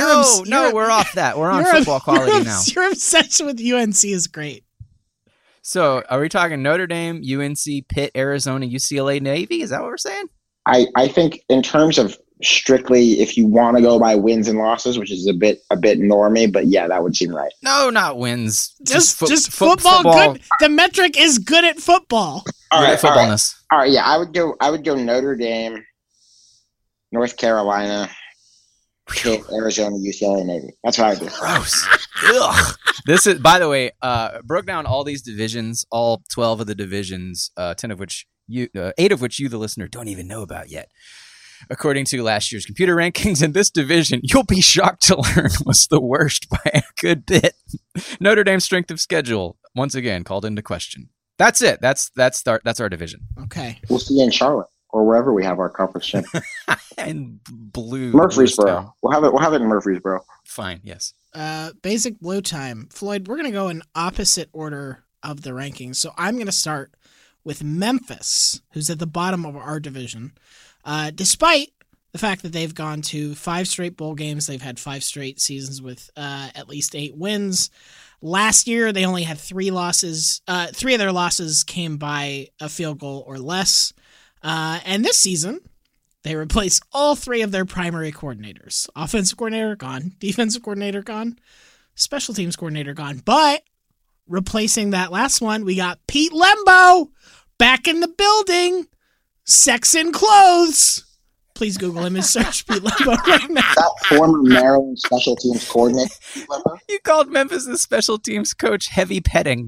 that. We're on football quality now. Your obsession with UNC is great. So are we talking Notre Dame, UNC, Pitt, Arizona, UCLA, Navy? Is that what we're saying? I think in terms of strictly if you want to go by wins and losses, which is a bit normey, but yeah, that would seem right. No, not wins. Just football. Good. The metric is good at football. All right, footballness. All right, yeah, I would go Notre Dame, North Carolina, Pitt, Arizona, UCLA, Navy. That's what I would do. Gross. Ugh. This is, by the way, broke down all these divisions, all 12 of the divisions, 8 of which you, the listener, don't even know about yet. According to last year's computer rankings, in this division, you'll be shocked to learn was the worst by a good bit. Notre Dame's strength of schedule, once again, called into question. That's it. That's our division. Okay. We'll see you in Charlotte or wherever we have our conference champion. And Murfreesboro. We'll have it in Murfreesboro. Fine. Yes. Basic blue time. Floyd, we're going to go in opposite order of the rankings. So I'm going to start with Memphis, who's at the bottom of our division. Despite the fact that they've gone to 5 straight bowl games, they've had 5 straight seasons with at least 8 wins. Last year, they only had 3 losses. 3 of their losses came by a field goal or less. And this season, they replaced all 3 of their primary coordinators. Offensive coordinator, gone. Defensive coordinator, gone. Special teams coordinator, gone. But replacing that last one, we got Pete Lembo back in the building. Sex in clothes. Please Google him and search Pete Lembo right now. That former Maryland special teams coordinator. You called Memphis the special teams coach heavy petting.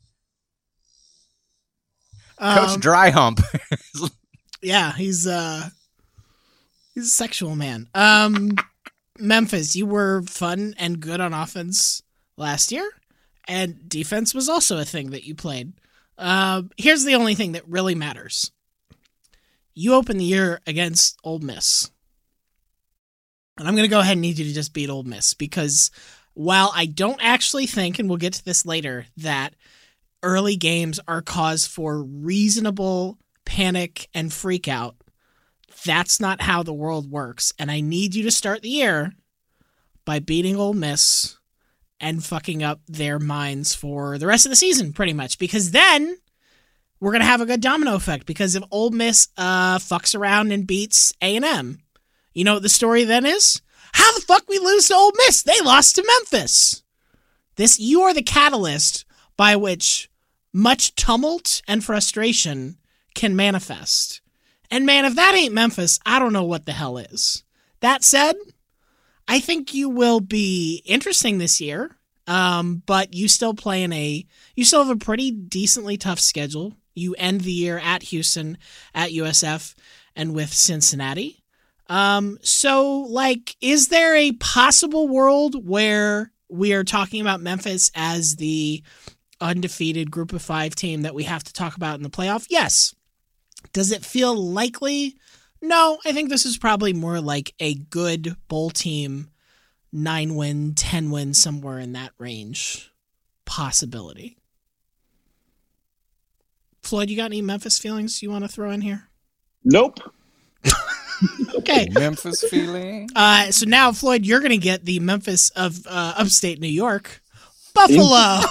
Coach Dry Hump. Yeah, he's a sexual man. Memphis, you were fun and good on offense last year, and defense was also a thing that you played. Here's the only thing that really matters. You open the year against Ole Miss. And I'm going to go ahead and need you to just beat Ole Miss because while I don't actually think, and we'll get to this later, that early games are cause for reasonable panic and freak out, that's not how the world works. And I need you to start the year by beating Ole Miss and fucking up their minds for the rest of the season, pretty much. Because then we're going to have a good domino effect. Because if Ole Miss fucks around and beats A&M, you know what the story then is? How the fuck we lose to Ole Miss? They lost to Memphis. You are the catalyst by which much tumult and frustration can manifest. And man, if that ain't Memphis, I don't know what the hell is. That said, I think you will be interesting this year, but you still have a pretty decently tough schedule. You end the year at Houston, at USF, and with Cincinnati. So, like, is there a possible world where we are talking about Memphis as the undefeated Group of 5 team that we have to talk about in the playoff? Yes. Does it feel likely? No, I think this is probably more like a good bowl team, 9-win, 10-win, somewhere in that range possibility. Floyd, you got any Memphis feelings you want to throw in here? Nope. Okay. Memphis feeling. So now, Floyd, you're going to get the Memphis of upstate New York. Buffalo.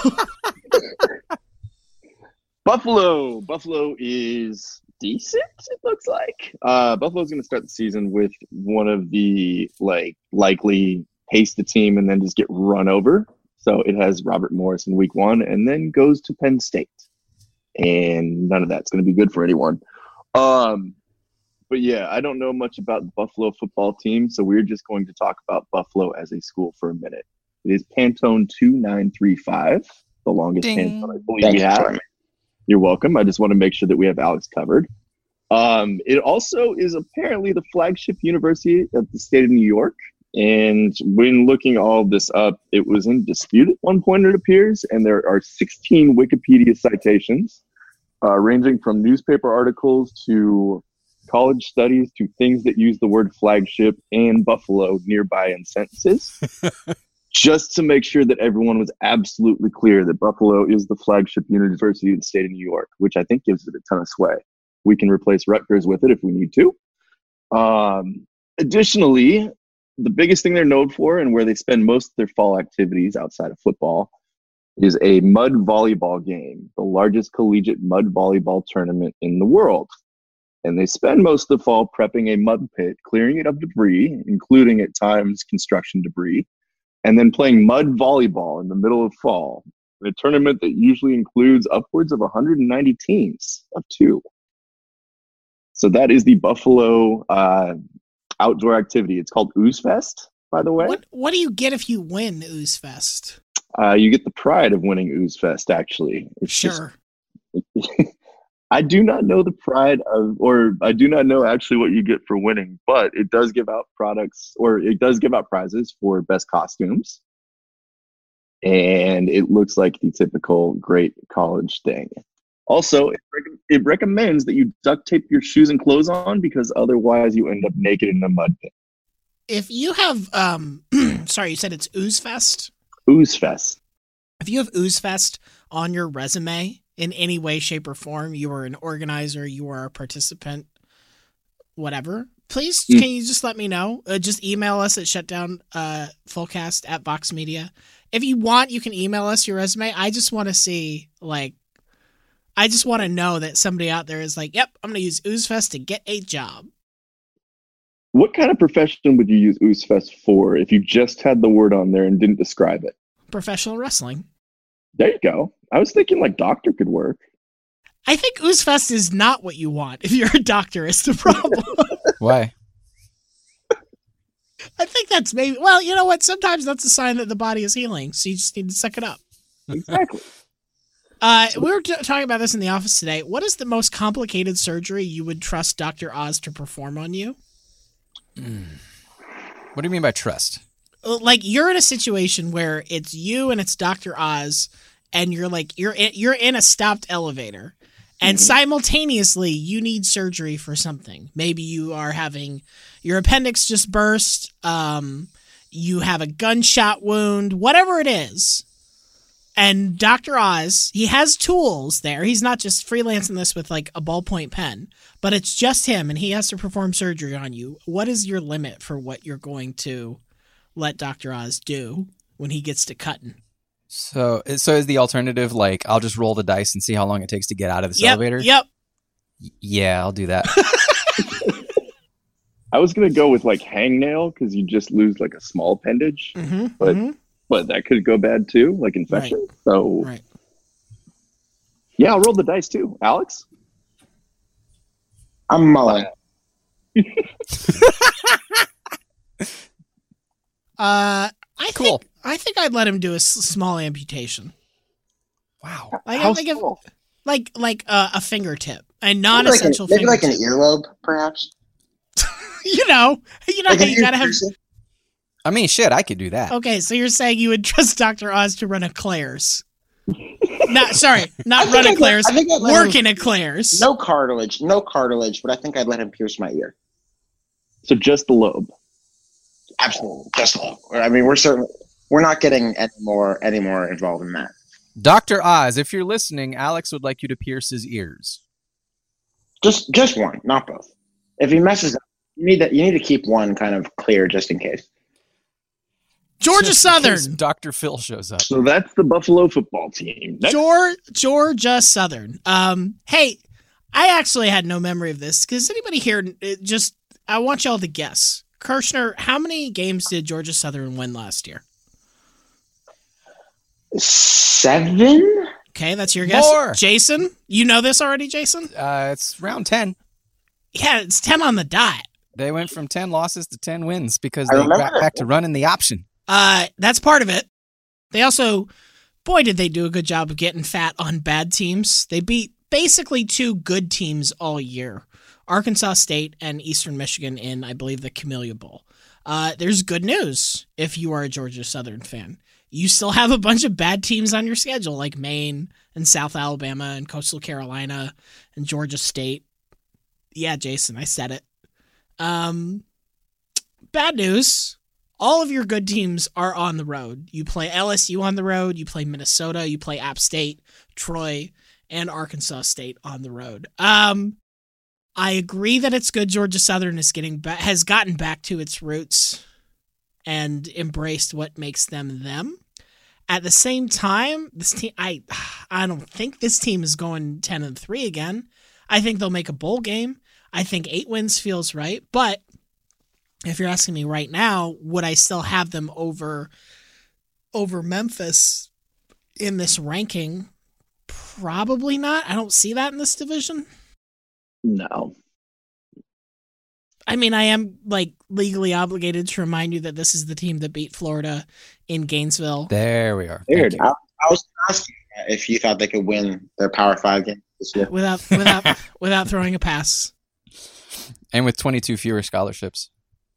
Buffalo is decent, it looks like. Buffalo's going to start the season with one of the likely pace the team and then just get run over. So it has Robert Morris in week 1 and then goes to Penn State. And none of that's going to be good for anyone. But yeah, I don't know much about the Buffalo football team, so we're just going to talk about Buffalo as a school for a minute. It is Pantone 2935, the longest Ding. Pantone I believe we have. You're welcome. I just want to make sure that we have Alex covered. It also is apparently the flagship university of the state of New York. And when looking all of this up, it was in dispute at one point, it appears. And there are 16 Wikipedia citations, ranging from newspaper articles to college studies to things that use the word flagship and Buffalo nearby in sentences. Just to make sure that everyone was absolutely clear that Buffalo is the flagship university of the state of New York, which I think gives it a ton of sway. We can replace Rutgers with it if we need to. Additionally, the biggest thing they're known for and where they spend most of their fall activities outside of football is a mud volleyball game, the largest collegiate mud volleyball tournament in the world. And they spend most of the fall prepping a mud pit, clearing it of debris, including at times construction debris, and then playing mud volleyball in the middle of fall, in a tournament that usually includes upwards of 190 teams of 2. So that is the Buffalo outdoor activity. It's called Ooze Fest, by the way. What do you get if you win Ooze Fest? You get the pride of winning Ooze Fest, actually. It's sure. I do not know the pride of, or I do not know actually what you get for winning, but it does give out products, or it does give out prizes for best costumes. And it looks like the typical great college thing. Also, it recommends that you duct tape your shoes and clothes on because otherwise you end up naked in a mud pit. If you have, sorry, you said it's Ooze Fest? Ooze Fest. If you have Ooze Fest on your resume in any way, shape, or form, you are an organizer, you are a participant, whatever, please, can you just let me know? Just email us at shutdownfullcast@VoxMedia. If you want, you can email us your resume. I just want to see, I just want to know that somebody out there is like, yep, I'm going to use Ooze Fest to get a job. What kind of profession would you use Ooze Fest for if you just had the word on there and didn't describe it? Professional wrestling. There you go. I was thinking doctor could work. I think Ooze Fest is not what you want if you're a doctor is the problem. Why? I think that's maybe, well, you know what? Sometimes that's a sign that the body is healing, so you just need to suck it up. Exactly. We were talking about this in the office today. What is the most complicated surgery you would trust Dr. Oz to perform on you? What do you mean by trust? Like, you're in a situation where it's you and it's Dr. Oz, and you're in a stopped elevator, and simultaneously you need surgery for something. Maybe you are having your appendix just burst. you have a gunshot wound, whatever it is. And Dr. Oz, he has tools there. He's not just freelancing this with like a ballpoint pen, but it's just him and he has to perform surgery on you. What is your limit for what you're going to let Dr. Oz do when he gets to cutting? So is the alternative like I'll just roll the dice and see how long it takes to get out of this elevator? Yep. Yeah, I'll do that. I was gonna go with like hangnail because you just lose like a small appendage, but that could go bad too, like infection. Right. So Right. Yeah, I'll roll the dice too. Alex, I'm mulling. I think I'd let him do a small amputation. Wow. how small? Like a fingertip, a non-essential maybe fingertip. like an earlobe, perhaps. you know Like how an you ear gotta have. piercing? I mean, shit, I could do that. Okay, so you're saying you would trust Dr. Oz to run a Claire's? Not run a Claire's. I think I'd let Work him- in a Claire's. No cartilage, but I think I'd let him pierce my ear. So just the lobe. Absolutely, just low. I mean, we're not getting any more involved in that. Dr. Oz, if you're listening, Alex would like you to pierce his ears. Just one, not both. If he messes up, you need to keep one kind of clear just in case. Georgia Just in case Southern. Dr. Phil shows up. So that's the Buffalo football team. Next. Georgia Southern. Hey, I actually had no memory of this. Does anybody here I want y'all to guess. Kirshner, how many games did Georgia Southern win last year? 7? Okay, that's your guess. More. Jason, you know this already, Jason? It's round 10. Yeah, it's 10 on the dot. They went from 10 losses to 10 wins because I they remember got that. back to running the option. That's part of it. They also, boy, did they do a good job of getting fat on bad teams. They beat basically 2 good teams all year. Arkansas State and Eastern Michigan in, I believe, the Camellia Bowl. There's good news if you are a Georgia Southern fan. You still have a bunch of bad teams on your schedule, like Maine and South Alabama and Coastal Carolina and Georgia State. Yeah, Jason, I said it. Bad news. All of your good teams are on the road. You play LSU on the road. You play Minnesota. You play App State, Troy, and Arkansas State on the road. I agree that it's good Georgia Southern has gotten back to its roots and embraced what makes them them. At the same time, this team, I don't think this team is going 10-3 again. I think they'll make a bowl game. I think 8 wins feels right. But if you're asking me right now, would I still have them over Memphis in this ranking? Probably not. I don't see that in this division. No. I mean, I am like legally obligated to remind you that this is the team that beat Florida in Gainesville. There we are. Weird. Thank you. I was asking if you thought they could win their Power 5 game this year. without throwing a pass. And with 22 fewer scholarships.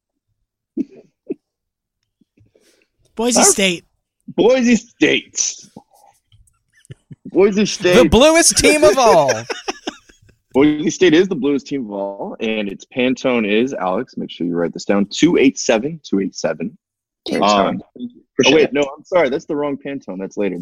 Boise State. Boise State. Boise State. The bluest team of all. Boise State is the bluest team of all, and its Pantone is, Alex, make sure you write this down, 287. Appreciate Oh, wait, it. no, I'm sorry. That's the wrong Pantone. That's later.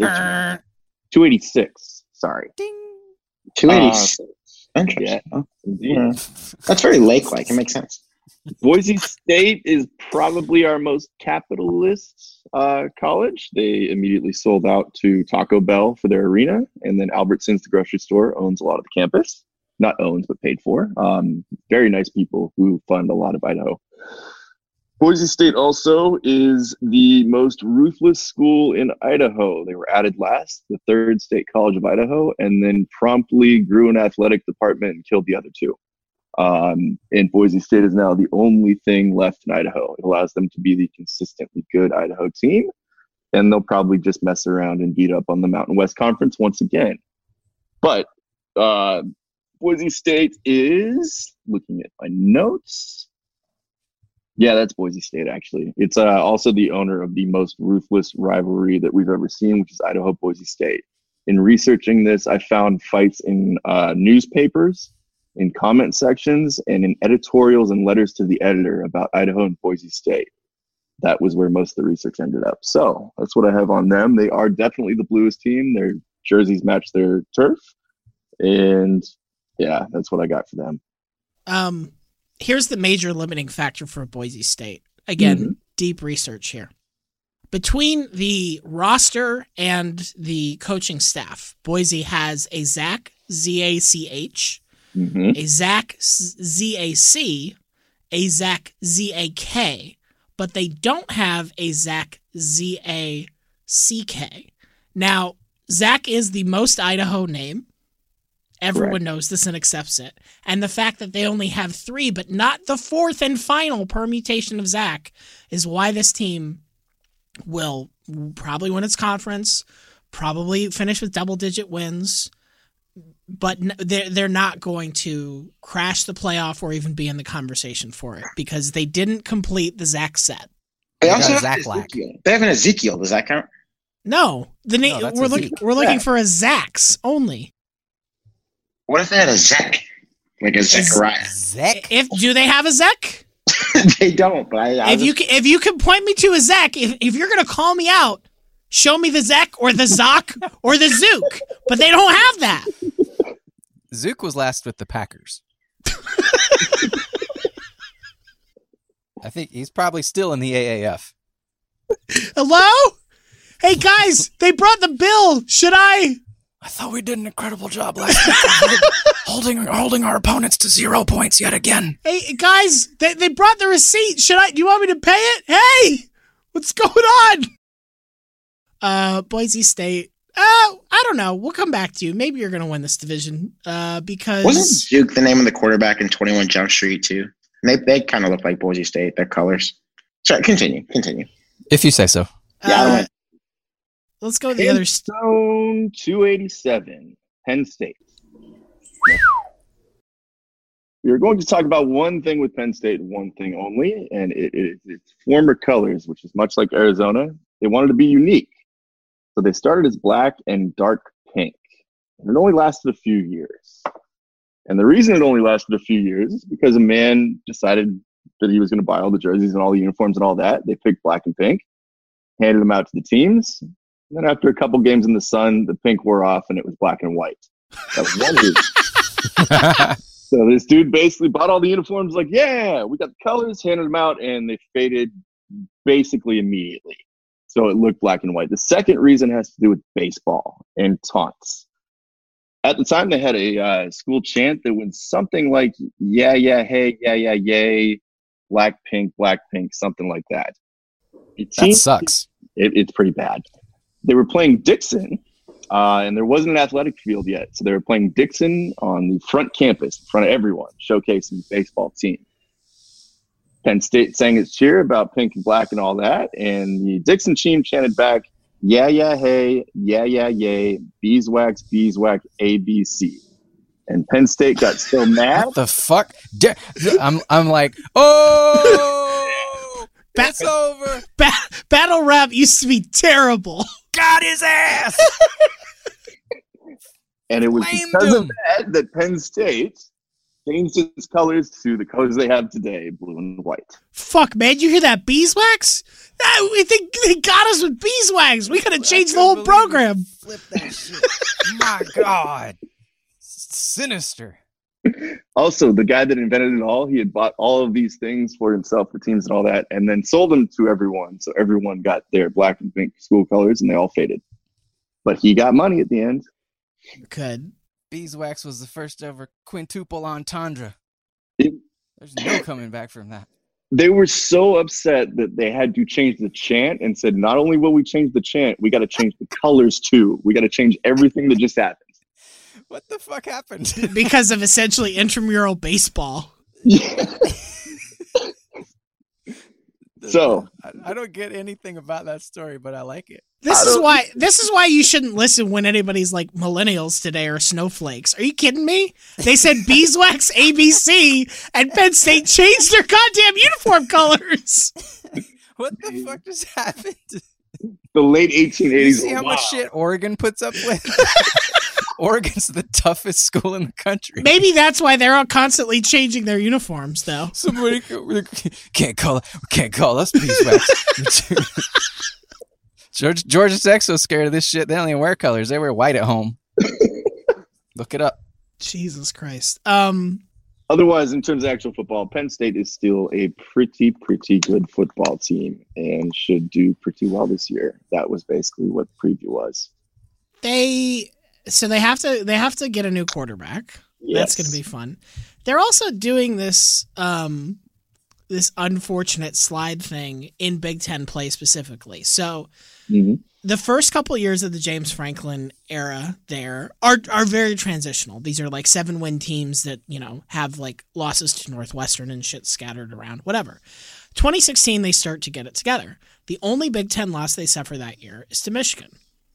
286. Sorry. 286. Interesting. Yeah. Yeah. That's very Lake-like. It makes sense. Boise State is probably our most capitalist college. They immediately sold out to Taco Bell for their arena, and then Albertsons, the grocery store, owns a lot of the campus. Not owns, but paid for. Very nice people who fund a lot of Idaho. Boise State also is the most ruthless school in Idaho. They were added last, the 3rd state college of Idaho, and then promptly grew an athletic department and killed the other 2. And Boise State is now the only thing left in Idaho. It allows them to be the consistently good Idaho team, and they'll probably just mess around and beat up on the Mountain West Conference once again. But Boise State is, looking at my notes, yeah, that's Boise State, actually. It's also the owner of the most ruthless rivalry that we've ever seen, which is Idaho-Boise State. In researching this, I found fights in newspapers, in comment sections, and in editorials and letters to the editor about Idaho and Boise State. that was where most of the research ended up. So that's what I have on them. They are definitely the bluest team. Their jerseys match their turf. And yeah, that's what I got for them. Here's the major limiting factor for Boise State. Again, deep research here. Between the roster and the coaching staff, Boise has a Zach, Z-A-C-H, a Zach, Z-A-C, a Zach, Z-A-K, but they don't have a Zach, Z-A-C-K. Now, Zach is the most Idaho name. Everyone knows this and accepts it. And the fact that they only have 3, but not the 4th and final permutation of Zach, is why this team will probably win its conference, probably finish with double-digit wins, but they're not going to crash the playoff or even be in the conversation for it because they didn't complete the Zach set. They also have Ezekiel. They have an Ezekiel. Does that count? No, we're looking for a Zach's only. What if they had a Zach? Like a Zechariah? Zach? Do they have a Zach? They don't, but if you can point me to a Zach, if you're gonna call me out, show me the Zach or the Zoc or the Zook. But they don't have that. Zook was last with the Packers. I think he's probably still in the AAF. Hello? Hey guys, they brought the bill. Should I thought we did an incredible job last week holding our opponents to 0 points yet again. Hey guys, they brought the receipt. Do you want me to pay it? Hey, what's going on? Boise State. I don't know. We'll come back to you. Maybe you're going to win this division. Because wasn't Duke the name of the quarterback in 21 Jump Street too? They kind of look like Boise State. Their colors. Sorry, continue. If you say so. Yeah. Let's go to the other. Stone 287, Penn State. We're going to talk about one thing with Penn State, one thing only, and it's former colors, which is much like Arizona. They wanted to be unique. So they started as black and dark pink. And it only lasted a few years. And the reason it only lasted a few years is because a man decided that he was going to buy all the jerseys and all the uniforms and all that. They picked black and pink, handed them out to the teams. And then after a couple games in the sun, the pink wore off and it was black and white. That was one reason. So this dude basically bought all the uniforms like, yeah, we got the colors, handed them out, and they faded basically immediately. So it looked black and white. The second reason has to do with baseball and taunts. At the time, they had a school chant that went something like, yeah, yeah, hey, yeah, yeah, yay, black, pink, something like that. That sucks. It's pretty bad. They were playing Dixon, and there wasn't an athletic field yet. So they were playing Dixon on the front campus, in front of everyone, showcasing the baseball team. Penn State sang its cheer about pink and black and all that, and the Dixon team chanted back, yeah, yeah, hey, yeah, yeah, yay, beeswax, ABC. And Penn State got so mad. What the fuck? I'm like, oh, it's over. Battle rap used to be terrible. Got his ass. And it was because of that Penn State changed its colors to the colors they have today, blue and white. Fuck, man, you hear that beeswax? They got us with beeswax. We could have changed the whole program. Flip that shit. My God. Sinister. Also, the guy that invented it all, he had bought all of these things for himself, the teams and all that, and then sold them to everyone. So everyone got their black and pink school colors, and they all faded. But he got money at the end. Good. Beeswax was the first ever quintuple entendre. There's no coming back from that. They were so upset that they had to change the chant and said, not only will we change the chant, we got to change the colors too. We got to change everything that just happened. What the fuck happened? Because of essentially intramural baseball. Yeah. So I don't get anything about that story, but I like it. This is why you shouldn't listen when anybody's like millennials today or snowflakes. Are you kidding me? They said beeswax ABC and Penn State changed their goddamn uniform colors. What the fuck just happened? The late 1880s. You see how much shit Oregon puts up with? Oregon's the toughest school in the country. Maybe that's why they're all constantly changing their uniforms, though. Somebody can't call us beeswax. Georgia Tech's so scared of this shit. They don't even wear colors. They wear white at home. Look it up. Jesus Christ. Otherwise, in terms of actual football, Penn State is still a pretty good football team and should do pretty well this year. That was basically what the preview was. They have to get a new quarterback. Yes. That's going to be fun. They're also doing this this unfortunate slide thing in Big Ten play specifically. So the first couple of years of the James Franklin era there are very transitional. These are like 7-win teams that, have like losses to Northwestern and shit scattered around, whatever. 2016, they start to get it together. The only Big Ten loss they suffer that year is to Michigan.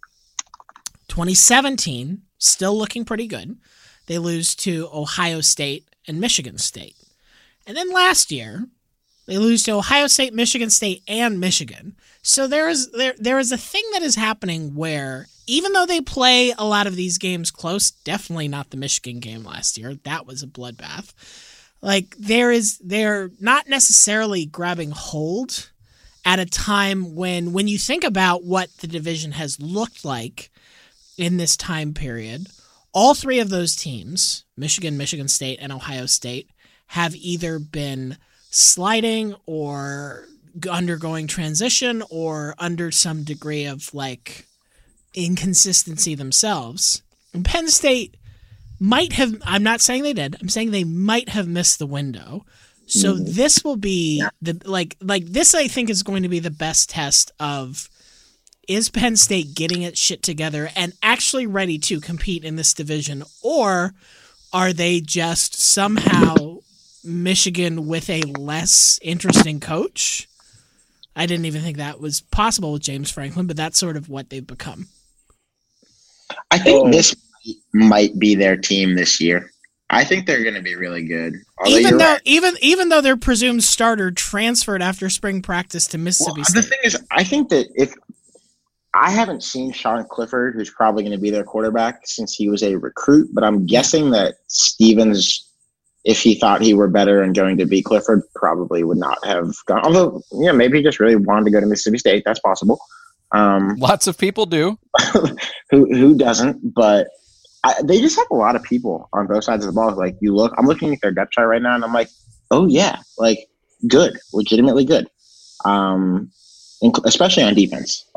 2017, still looking pretty good. They lose to Ohio State and Michigan State. And then last year, they lose to Ohio State, Michigan State, and Michigan. So there is a thing that is happening where even though they play a lot of these games close, definitely not the Michigan game last year. That was a bloodbath. Like they're not necessarily grabbing hold at a time when you think about what the division has looked like in this time period, all three of those teams, Michigan, Michigan State, and Ohio State, have either been sliding or undergoing transition or under some degree of like inconsistency themselves. And Penn State might have, I'm not saying they did, I'm saying they might have missed the window. So this will be this I think is going to be the best test of, is Penn State getting its shit together and actually ready to compete in this division, or are they just somehow Michigan with a less interesting coach? I didn't even think that was possible with James Franklin, but that's sort of what they've become. I think this might be their team this year. I think they're going to be really good. Even though their presumed starter transferred after spring practice to Mississippi State. The thing is, I think that if I haven't seen Sean Clifford, who's probably going to be their quarterback since he was a recruit, but I'm guessing that Stevens, if he thought he were better and going to be Clifford, probably would not have gone. Although, maybe he just really wanted to go to Mississippi State. That's possible. Lots of people do. who doesn't? But they just have a lot of people on both sides of the ball. Like I'm looking at their depth chart right now, and I'm like, oh yeah, like good, legitimately good. Especially on defense.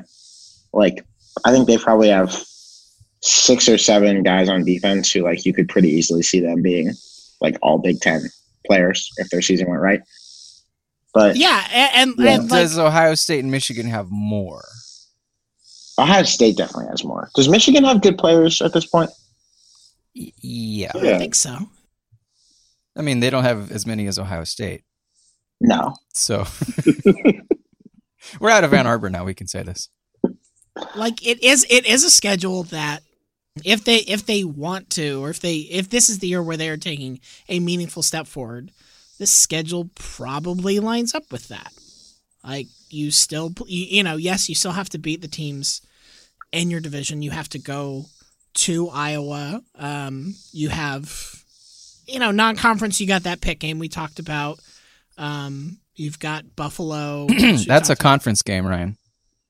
I think they probably have 6 or 7 guys on defense who you could pretty easily see them being all Big Ten players if their season went right. But and does Ohio State and Michigan have more? Ohio State definitely has more. Does Michigan have good players at this point? Yeah. I think so. I mean, they don't have as many as Ohio State. No. So we're out of Ann Arbor now. We can say this. It is a schedule that if they want to, or if this is the year where they are taking a meaningful step forward, this schedule probably lines up with that. You still, yes, you still have to beat the teams in your division. You have to go to Iowa. You have, non-conference. You got that Pitt game we talked about. You've got Buffalo. That's a conference game, Ryan.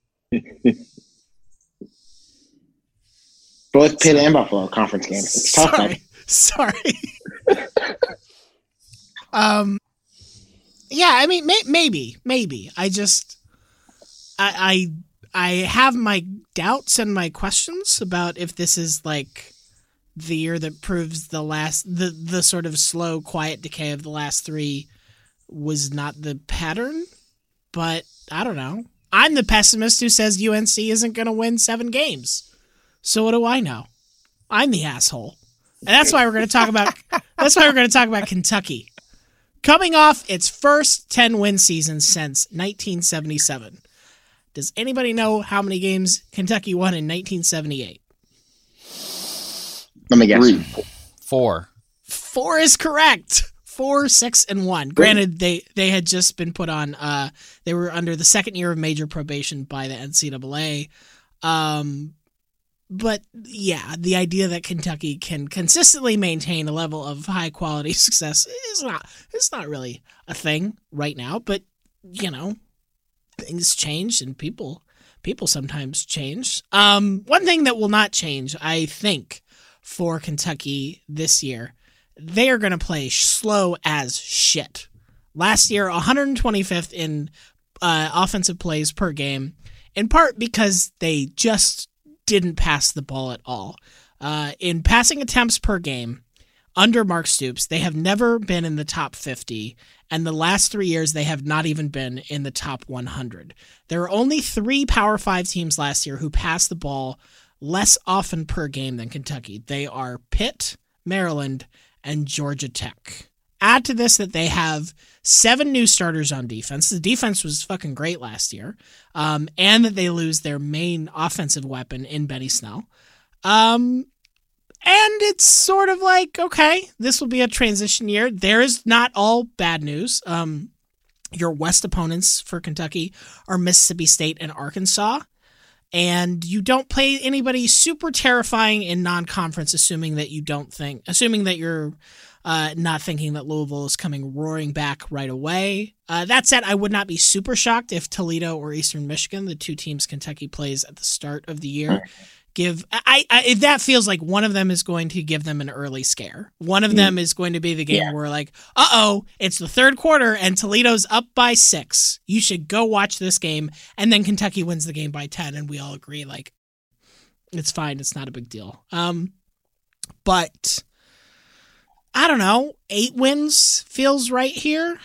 Both Pitt and Buffalo conference games. It's tough. Sorry. Yeah, I mean, maybe. I have my doubts and my questions about if this is the year that proves the sort of slow, quiet decay of the last 3 was not the pattern. But I don't know. I'm the pessimist who says UNC isn't going to win 7 games. So what do I know? I'm the asshole. And that's why we're going to talk about Kentucky. Coming off its first 10-win season since 1977. Does anybody know how many games Kentucky won in 1978? Let me guess. 3. 4. 4 is correct. 4, 6, and 1. Granted, they had just been put on. They were under the second year of major probation by the NCAA. But yeah, the idea that Kentucky can consistently maintain a level of high quality success it's not really a thing right now. But things change and people sometimes change. One thing that will not change, I think, for Kentucky this year, they are going to play slow as shit. Last year, 125th in offensive plays per game, in part because they just didn't pass the ball at all. In passing attempts per game, under Mark Stoops, they have never been in the top 50, and the last 3 years they have not even been in the top 100. There are only 3 Power 5 teams last year who passed the ball less often per game than Kentucky. They are Pitt, Maryland, and Georgia Tech. Add to this that they have 7 new starters on defense. The defense was fucking great last year. And that they lose their main offensive weapon in Benny Snell. And it's sort of like, okay, this will be a transition year. There is not all bad news. Your West opponents for Kentucky are Mississippi State and Arkansas. And you don't play anybody super terrifying in non-conference, assuming that you're not thinking that Louisville is coming roaring back right away. That said, I would not be super shocked if Toledo or Eastern Michigan, the 2 teams Kentucky plays at the start of the year, if that feels like one of them is going to give them an early scare. One of them is going to be the game where like, it's the third quarter and Toledo's up by 6. You should go watch this game. And then Kentucky wins the game by 10. And we all agree, like, it's fine. It's not a big deal. But I don't know. 8 wins feels right here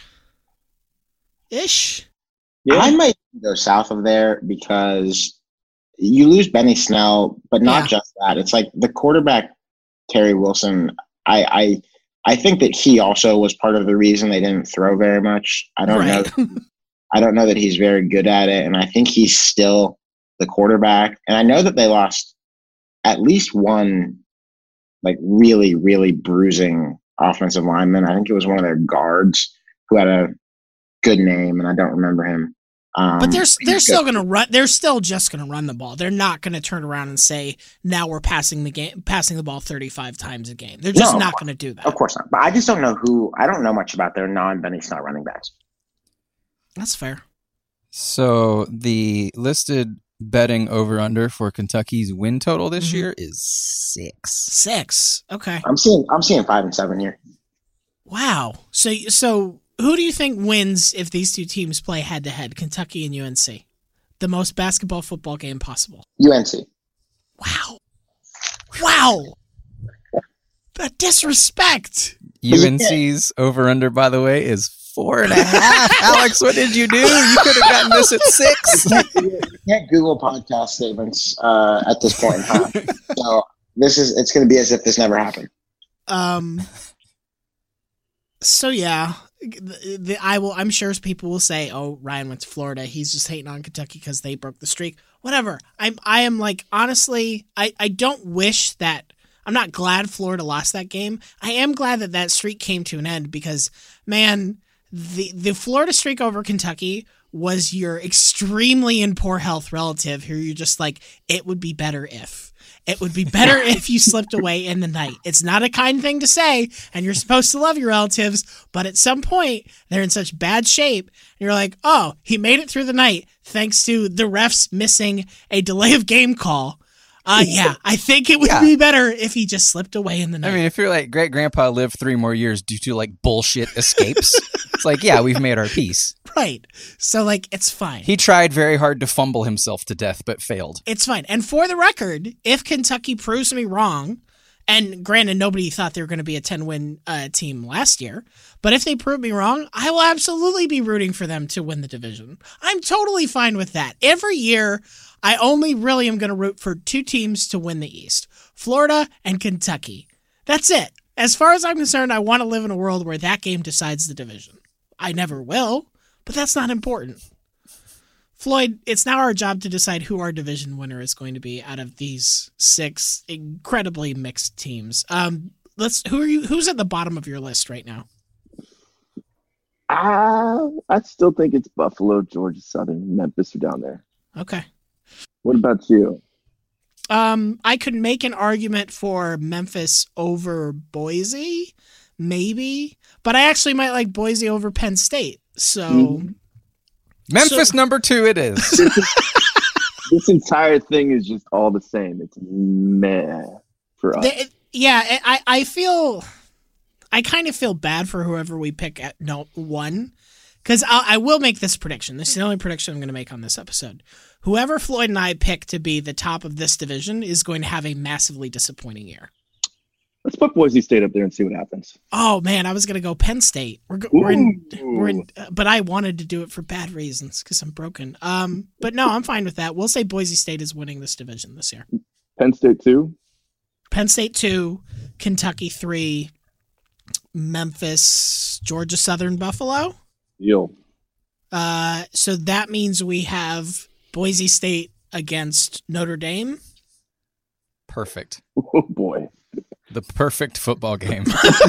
ish. Yeah. I might go south of there because you lose Benny Snell, but not just that. It's like the quarterback, Terry Wilson, I think that he also was part of the reason they didn't throw very much. I don't know. I don't know that he's very good at it, and I think he's still the quarterback. And I know that they lost at least one like really, really bruising offensive lineman. I think it was one of their guards who had a good name, and I don't remember him. But they're still going to run. They're still just going to run the ball. They're not going to turn around and say, now we're passing the ball 35 times a game. They're just not going to do that. Of course not. But I just don't know I don't know much about their non-Benny Snell running backs. That's fair. So the listed betting over-under for Kentucky's win total this year is 6. 6. Okay. I'm seeing 5 and 7 here. Wow. So who do you think wins if these 2 teams play head-to-head, Kentucky and UNC? The most basketball football game possible. UNC. Wow. The disrespect. UNC's over-under, by the way, is 4.5. Alex, what did you do? You could have gotten this at 6. You can't Google podcast statements at this point in time. So it's going to be as if this never happened. So yeah. I'm sure people will say, "Oh, Ryan went to Florida. He's just hating on Kentucky because they broke the streak." Whatever. I am like, honestly, I don't wish that. I'm not glad Florida lost that game. I am glad that streak came to an end because, man, the Florida streak over Kentucky was your extremely in poor health relative who you're just like, it would be better if. It would be better if you slipped away in the night. It's not a kind thing to say, and you're supposed to love your relatives, but at some point, they're in such bad shape, and you're like, oh, he made it through the night thanks to the refs missing a delay of game call. I think it would be better if he just slipped away in the night. I mean, if you're like, great-grandpa lived 3 more years due to, like, bullshit escapes, it's like, yeah, we've made our peace. Right. So, like, it's fine. He tried very hard to fumble himself to death, but failed. It's fine. And for the record, if Kentucky proves me wrong, and granted, nobody thought they were going to be a 10-win team last year, but if they prove me wrong, I will absolutely be rooting for them to win the division. I'm totally fine with that. Every year, I only really am going to root for 2 teams to win the East, Florida and Kentucky. That's it. As far as I'm concerned, I want to live in a world where that game decides the division. I never will, but that's not important. Floyd, it's now our job to decide who our division winner is going to be out of these 6 incredibly mixed teams. Who's at the bottom of your list right now? I still think it's Buffalo, Georgia Southern, Memphis are down there. Okay. What about you? I could make an argument for Memphis over Boise, maybe, but I actually might like Boise over Penn State. So Memphis number 2 it is. This entire thing is just all the same. It's meh for us. I kind of feel bad for whoever we pick at 1, because I will make this prediction. This is the only prediction I'm going to make on this episode. Whoever Floyd and I pick to be the top of this division is going to have a massively disappointing year. Let's put Boise State up there and see what happens. Oh man, I was going to go Penn State. We're in, but I wanted to do it for bad reasons because I'm broken. But no, I'm fine with that. We'll say Boise State is winning this division this year. Penn State 2. Penn State 2, Kentucky 3, Memphis, Georgia Southern, Buffalo. Yo. So that means we have Boise State against Notre Dame. Perfect. Oh boy. The perfect football game.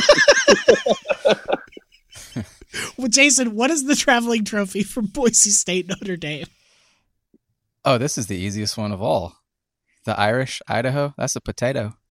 Well, Jason, what is the traveling trophy for Boise State Notre Dame? Oh, this is the easiest one of all. The Irish, Idaho, that's a potato.